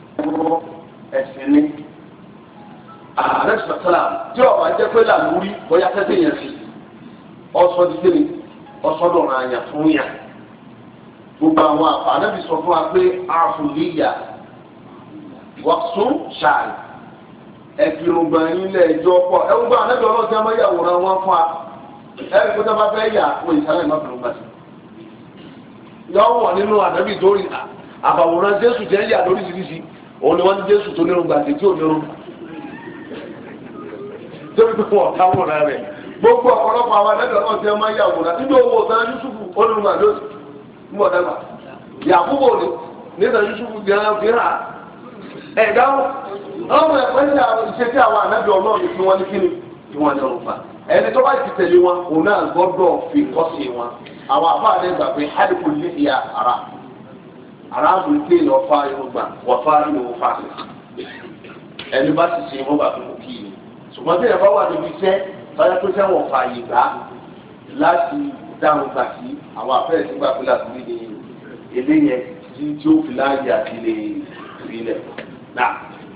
ẹ̀sìn ní ààrẹ sọ̀tàlà tí ọba jẹ́ pé làlúrí bóyá tẹ́tẹ́ yẹn sí ọsọ dídé ọsọdọ̀rọ̀ àyàn fún yàn gbogbo àwọn àfààní sọ fún wa pé àfùlíyà wàásù ṣáàlì ẹ̀kìrùngbà yín lẹ́ẹ̀jọ́ pọ̀ ẹ̀wùgbà ànábì ọlọ́sẹ̀ máa yàwòrán wọn fún wa ẹ̀rí kó dábàá fẹ́ yà wọ ìsàlẹ̀ ìmọ̀kìrùngbà sí yọ wọ̀ nínú ànábì tó rí àbàwòrán Jésù jẹ́ yà lóríṣiríṣi òun ni wọ́n ní Jésù tó nírun gbàgbé tí ò nírun débi tó wọ̀ káwòrán rẹ̀ gbogbo ọ̀pọ̀lọpọ̀ àwọn ẹ̀dẹ́gbẹ̀ náà ti máa ń yàwòrán níbi owó ọ̀sán Yusufu onírun gbàgbé òsì ń bọ̀ dàgbà Yakubu ni nígbà Yusufu di ara fi hàn ẹ̀ dáhùn ọmọ ẹ̀kọ́ ní ìṣe tí àwọn ànábì ọlọ́run tí wọ́n ní kíni tí wọ́n ní ọ̀run fa ẹni tó bá ti tẹ̀lé wọn òun náà gbọ́dọ̀ fi kọ́ sí wọn àwọn afáàdé gbà pé hádìkù lè fi ara aráàlú ké ní ọfà yorùbá wọfà yorùbá ẹni bá ti ṣe wọn bá fi mú kí i ṣùgbọ́n tí ìyàbá wà níbi iṣẹ́ báyà tó sẹ́wọ̀n fà yìí gbà láti dáhùn gbà sí àwọn afẹ́rẹ́ tí gbà pé láti rí ni eléyẹn tí tí ó fi láàyè àti lè rí lẹ̀ náà.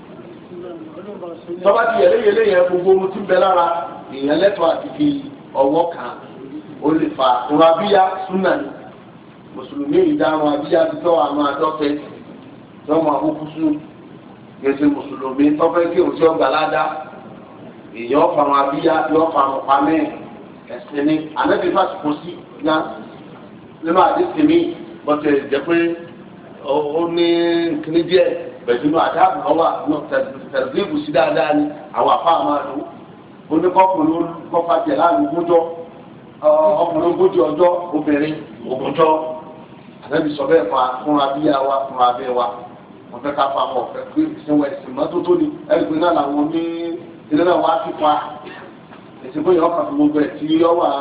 tọ́ba ti yẹlé yẹn gbogbo ohun tí ń bẹ lára èèyàn lẹ́tọ̀ọ́ àti fi ọwọ́ kan ó lè fa ìwà bíyá súnà ni mùsùlùmí ìdáhùn abíyá ti tọ́ àwọn àdọ́fẹ́ tí wọ́n máa kókó sún gbèsè mùsùlùmí tọ́fẹ́ kí òun tí ó gbà ládàá èèyàn fa àwọn abíyá yóò fa àwọn pamẹ́ ẹ̀sìn ní anábì fásitì sí ná nínú àdéhùn mi bọ́tẹ̀ jẹ́ pé ó ní kíní díẹ̀ bẹ̀rẹ̀ nínú àdáàbò lọ́wọ́ tẹ̀síìbù sí dáadáa ni àwọn àfa máa lò ó ní kọ́kùnrin kọ́fà jẹ̀ láàrin ogójọ́ ọkùnrin ogójì ọjọ́ obìnrin ogójọ́ ànábì sọ bẹ́ẹ̀ fa fún abíyá wa fún abẹ́ wa wọ́n fẹ́ ká fa wọn fẹ́ pé ìsinwó ẹ̀sìn mọ́tótó ni ẹ̀rí pé náà làwọn ní ilé náà wá sí fa ẹ̀sìn bóyá ọkàn fún gbogbo ẹ̀ tí yọ wà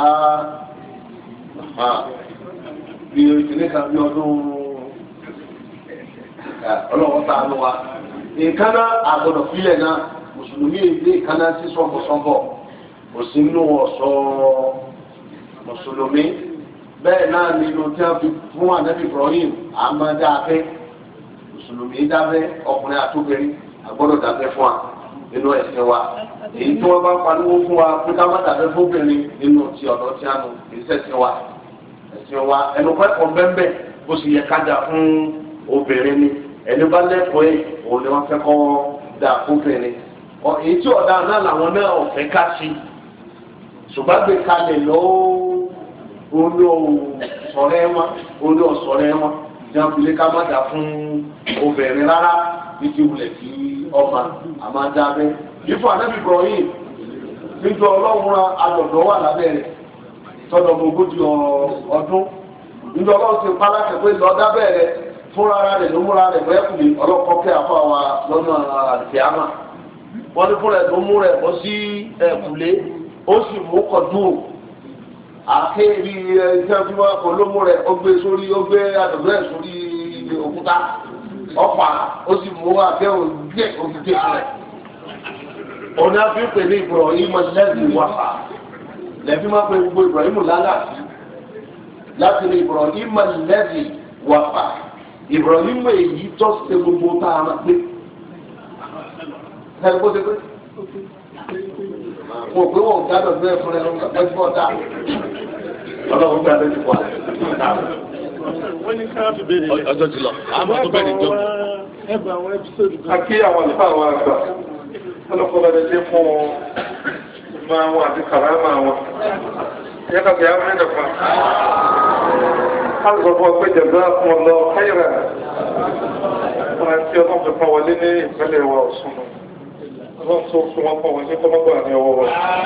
á bí ìpínlẹ̀ kan bí ọdún ọlọ́wọ́ tá a lọ wa ìkànnà àgbọ̀dọ̀ fílẹ̀ náà mùsùlùmí èdè ìkànnà sí sọ́nbọ̀sọ́nbọ̀ kò sí nínú ọ̀ṣọ́ mùsùlùmí bẹ́ẹ̀ náà nínú tí wọ́n fi fún ànábì Ibrahim àmọ́dáfẹ́ mùsùlùmí dáfẹ́ ọkùnrin àtúbẹ̀rẹ̀ àgbọ̀dọ̀ dáfẹ́ fún wa nínú ẹ̀sìn wa èyí tí wọ́n bá pariwo fún wa pé ká má dáfẹ́ fóbìnrin nínú ti ọ̀dọ́ tí a nù ìṣẹ̀sìn wa ẹ̀sìn wa ẹnu kẹ́kọ̀ọ́ bẹ́ẹ̀ bó sì yẹ kájà fún obìnrin ni ẹni bá lẹ́kọ̀ọ́ ẹ̀ òun ni wọ́n fẹ́ kọ́ dà fóbìnrin èyí tí ọ̀dà náà làwọn náà ọ̀fẹ́ ká sí ṣùgbọ́n gbé kalẹ̀ lọ́wọ́ olú ọ̀sọ̀rẹ́ wọn olú ọ̀sọ̀rẹ́ wọn ìjàmbílẹ̀ ká má dà fún obìnrin rárá títí wulẹ̀ kí ọmọ àmàdábẹ́ ìfọ̀ ànábì Ibrahim níjọ ọlọ́run ra àjọ̀dọ̀ wà lábẹ́rẹ̀ tọ́dọ̀ ogójì ọdún níjọ ọlọ́run ti pálá kẹ̀kẹ́ lọ́dá bẹ́ẹ̀rẹ̀ fúnra rẹ̀ ló múra rẹ̀ bẹ́ẹ̀kùnlé ọlọ́kọ́kẹ́ àfọ àwa lọ́nà àdìyàmà wọ́n ní fúnra ẹ̀ ló mú rẹ̀ bọ́ sí ẹ̀kùnlé ó sì mú kọ̀dún àkéèrí ẹ̀jẹ̀ tí wọ́n kọ́ ló mú rẹ̀ ó gbé sórí ó gbé àdọ̀dọ̀ ẹ̀ sórí òkúta ọ̀pá ó sì mú akẹ́wò gbé òkúté rẹ̀ òun náà fi pè ní Ibrahim lẹ́sìn wàfà lẹ́bí máa pe gbogbo Ibrahim lálà láti ní Ibrahim lẹ́sìn wàfà Ibrahim èyí tó ṣe gbogbo tá a máa pé ẹni kó ṣe pé wọn ò pé wọn ò gbádùn bẹ́ẹ̀ fún ẹ lọ́wọ́ fún ọ̀tá ọlọ́run gbádùn ti wà. wọ́n ní ká fi béèrè rẹ̀ ọjọ́ ti lọ àmọ́ tó bẹ̀rẹ̀ jọ. ẹ̀bùn àwọn ẹpisódù kan. a kí àwọn àlùfáà àwọn àgbà ọlọ́kọ̀ọ́ bẹ̀rẹ̀ dé fún máa wọn àti kàrámà wọn. yẹ ká bí a mẹ́rin dàpọ̀. a lè sọ fún ọ pé jẹ̀bá fún ọ lọ káyìrà. wọn àti ọlọ́run fi pọ́n wọlé ní ìpínlẹ̀ wa Ọ̀ṣun. ọlọ́run tó fún wọn pọ́n wọlé kọ́mọ́gbà ní ọwọ́ wọn.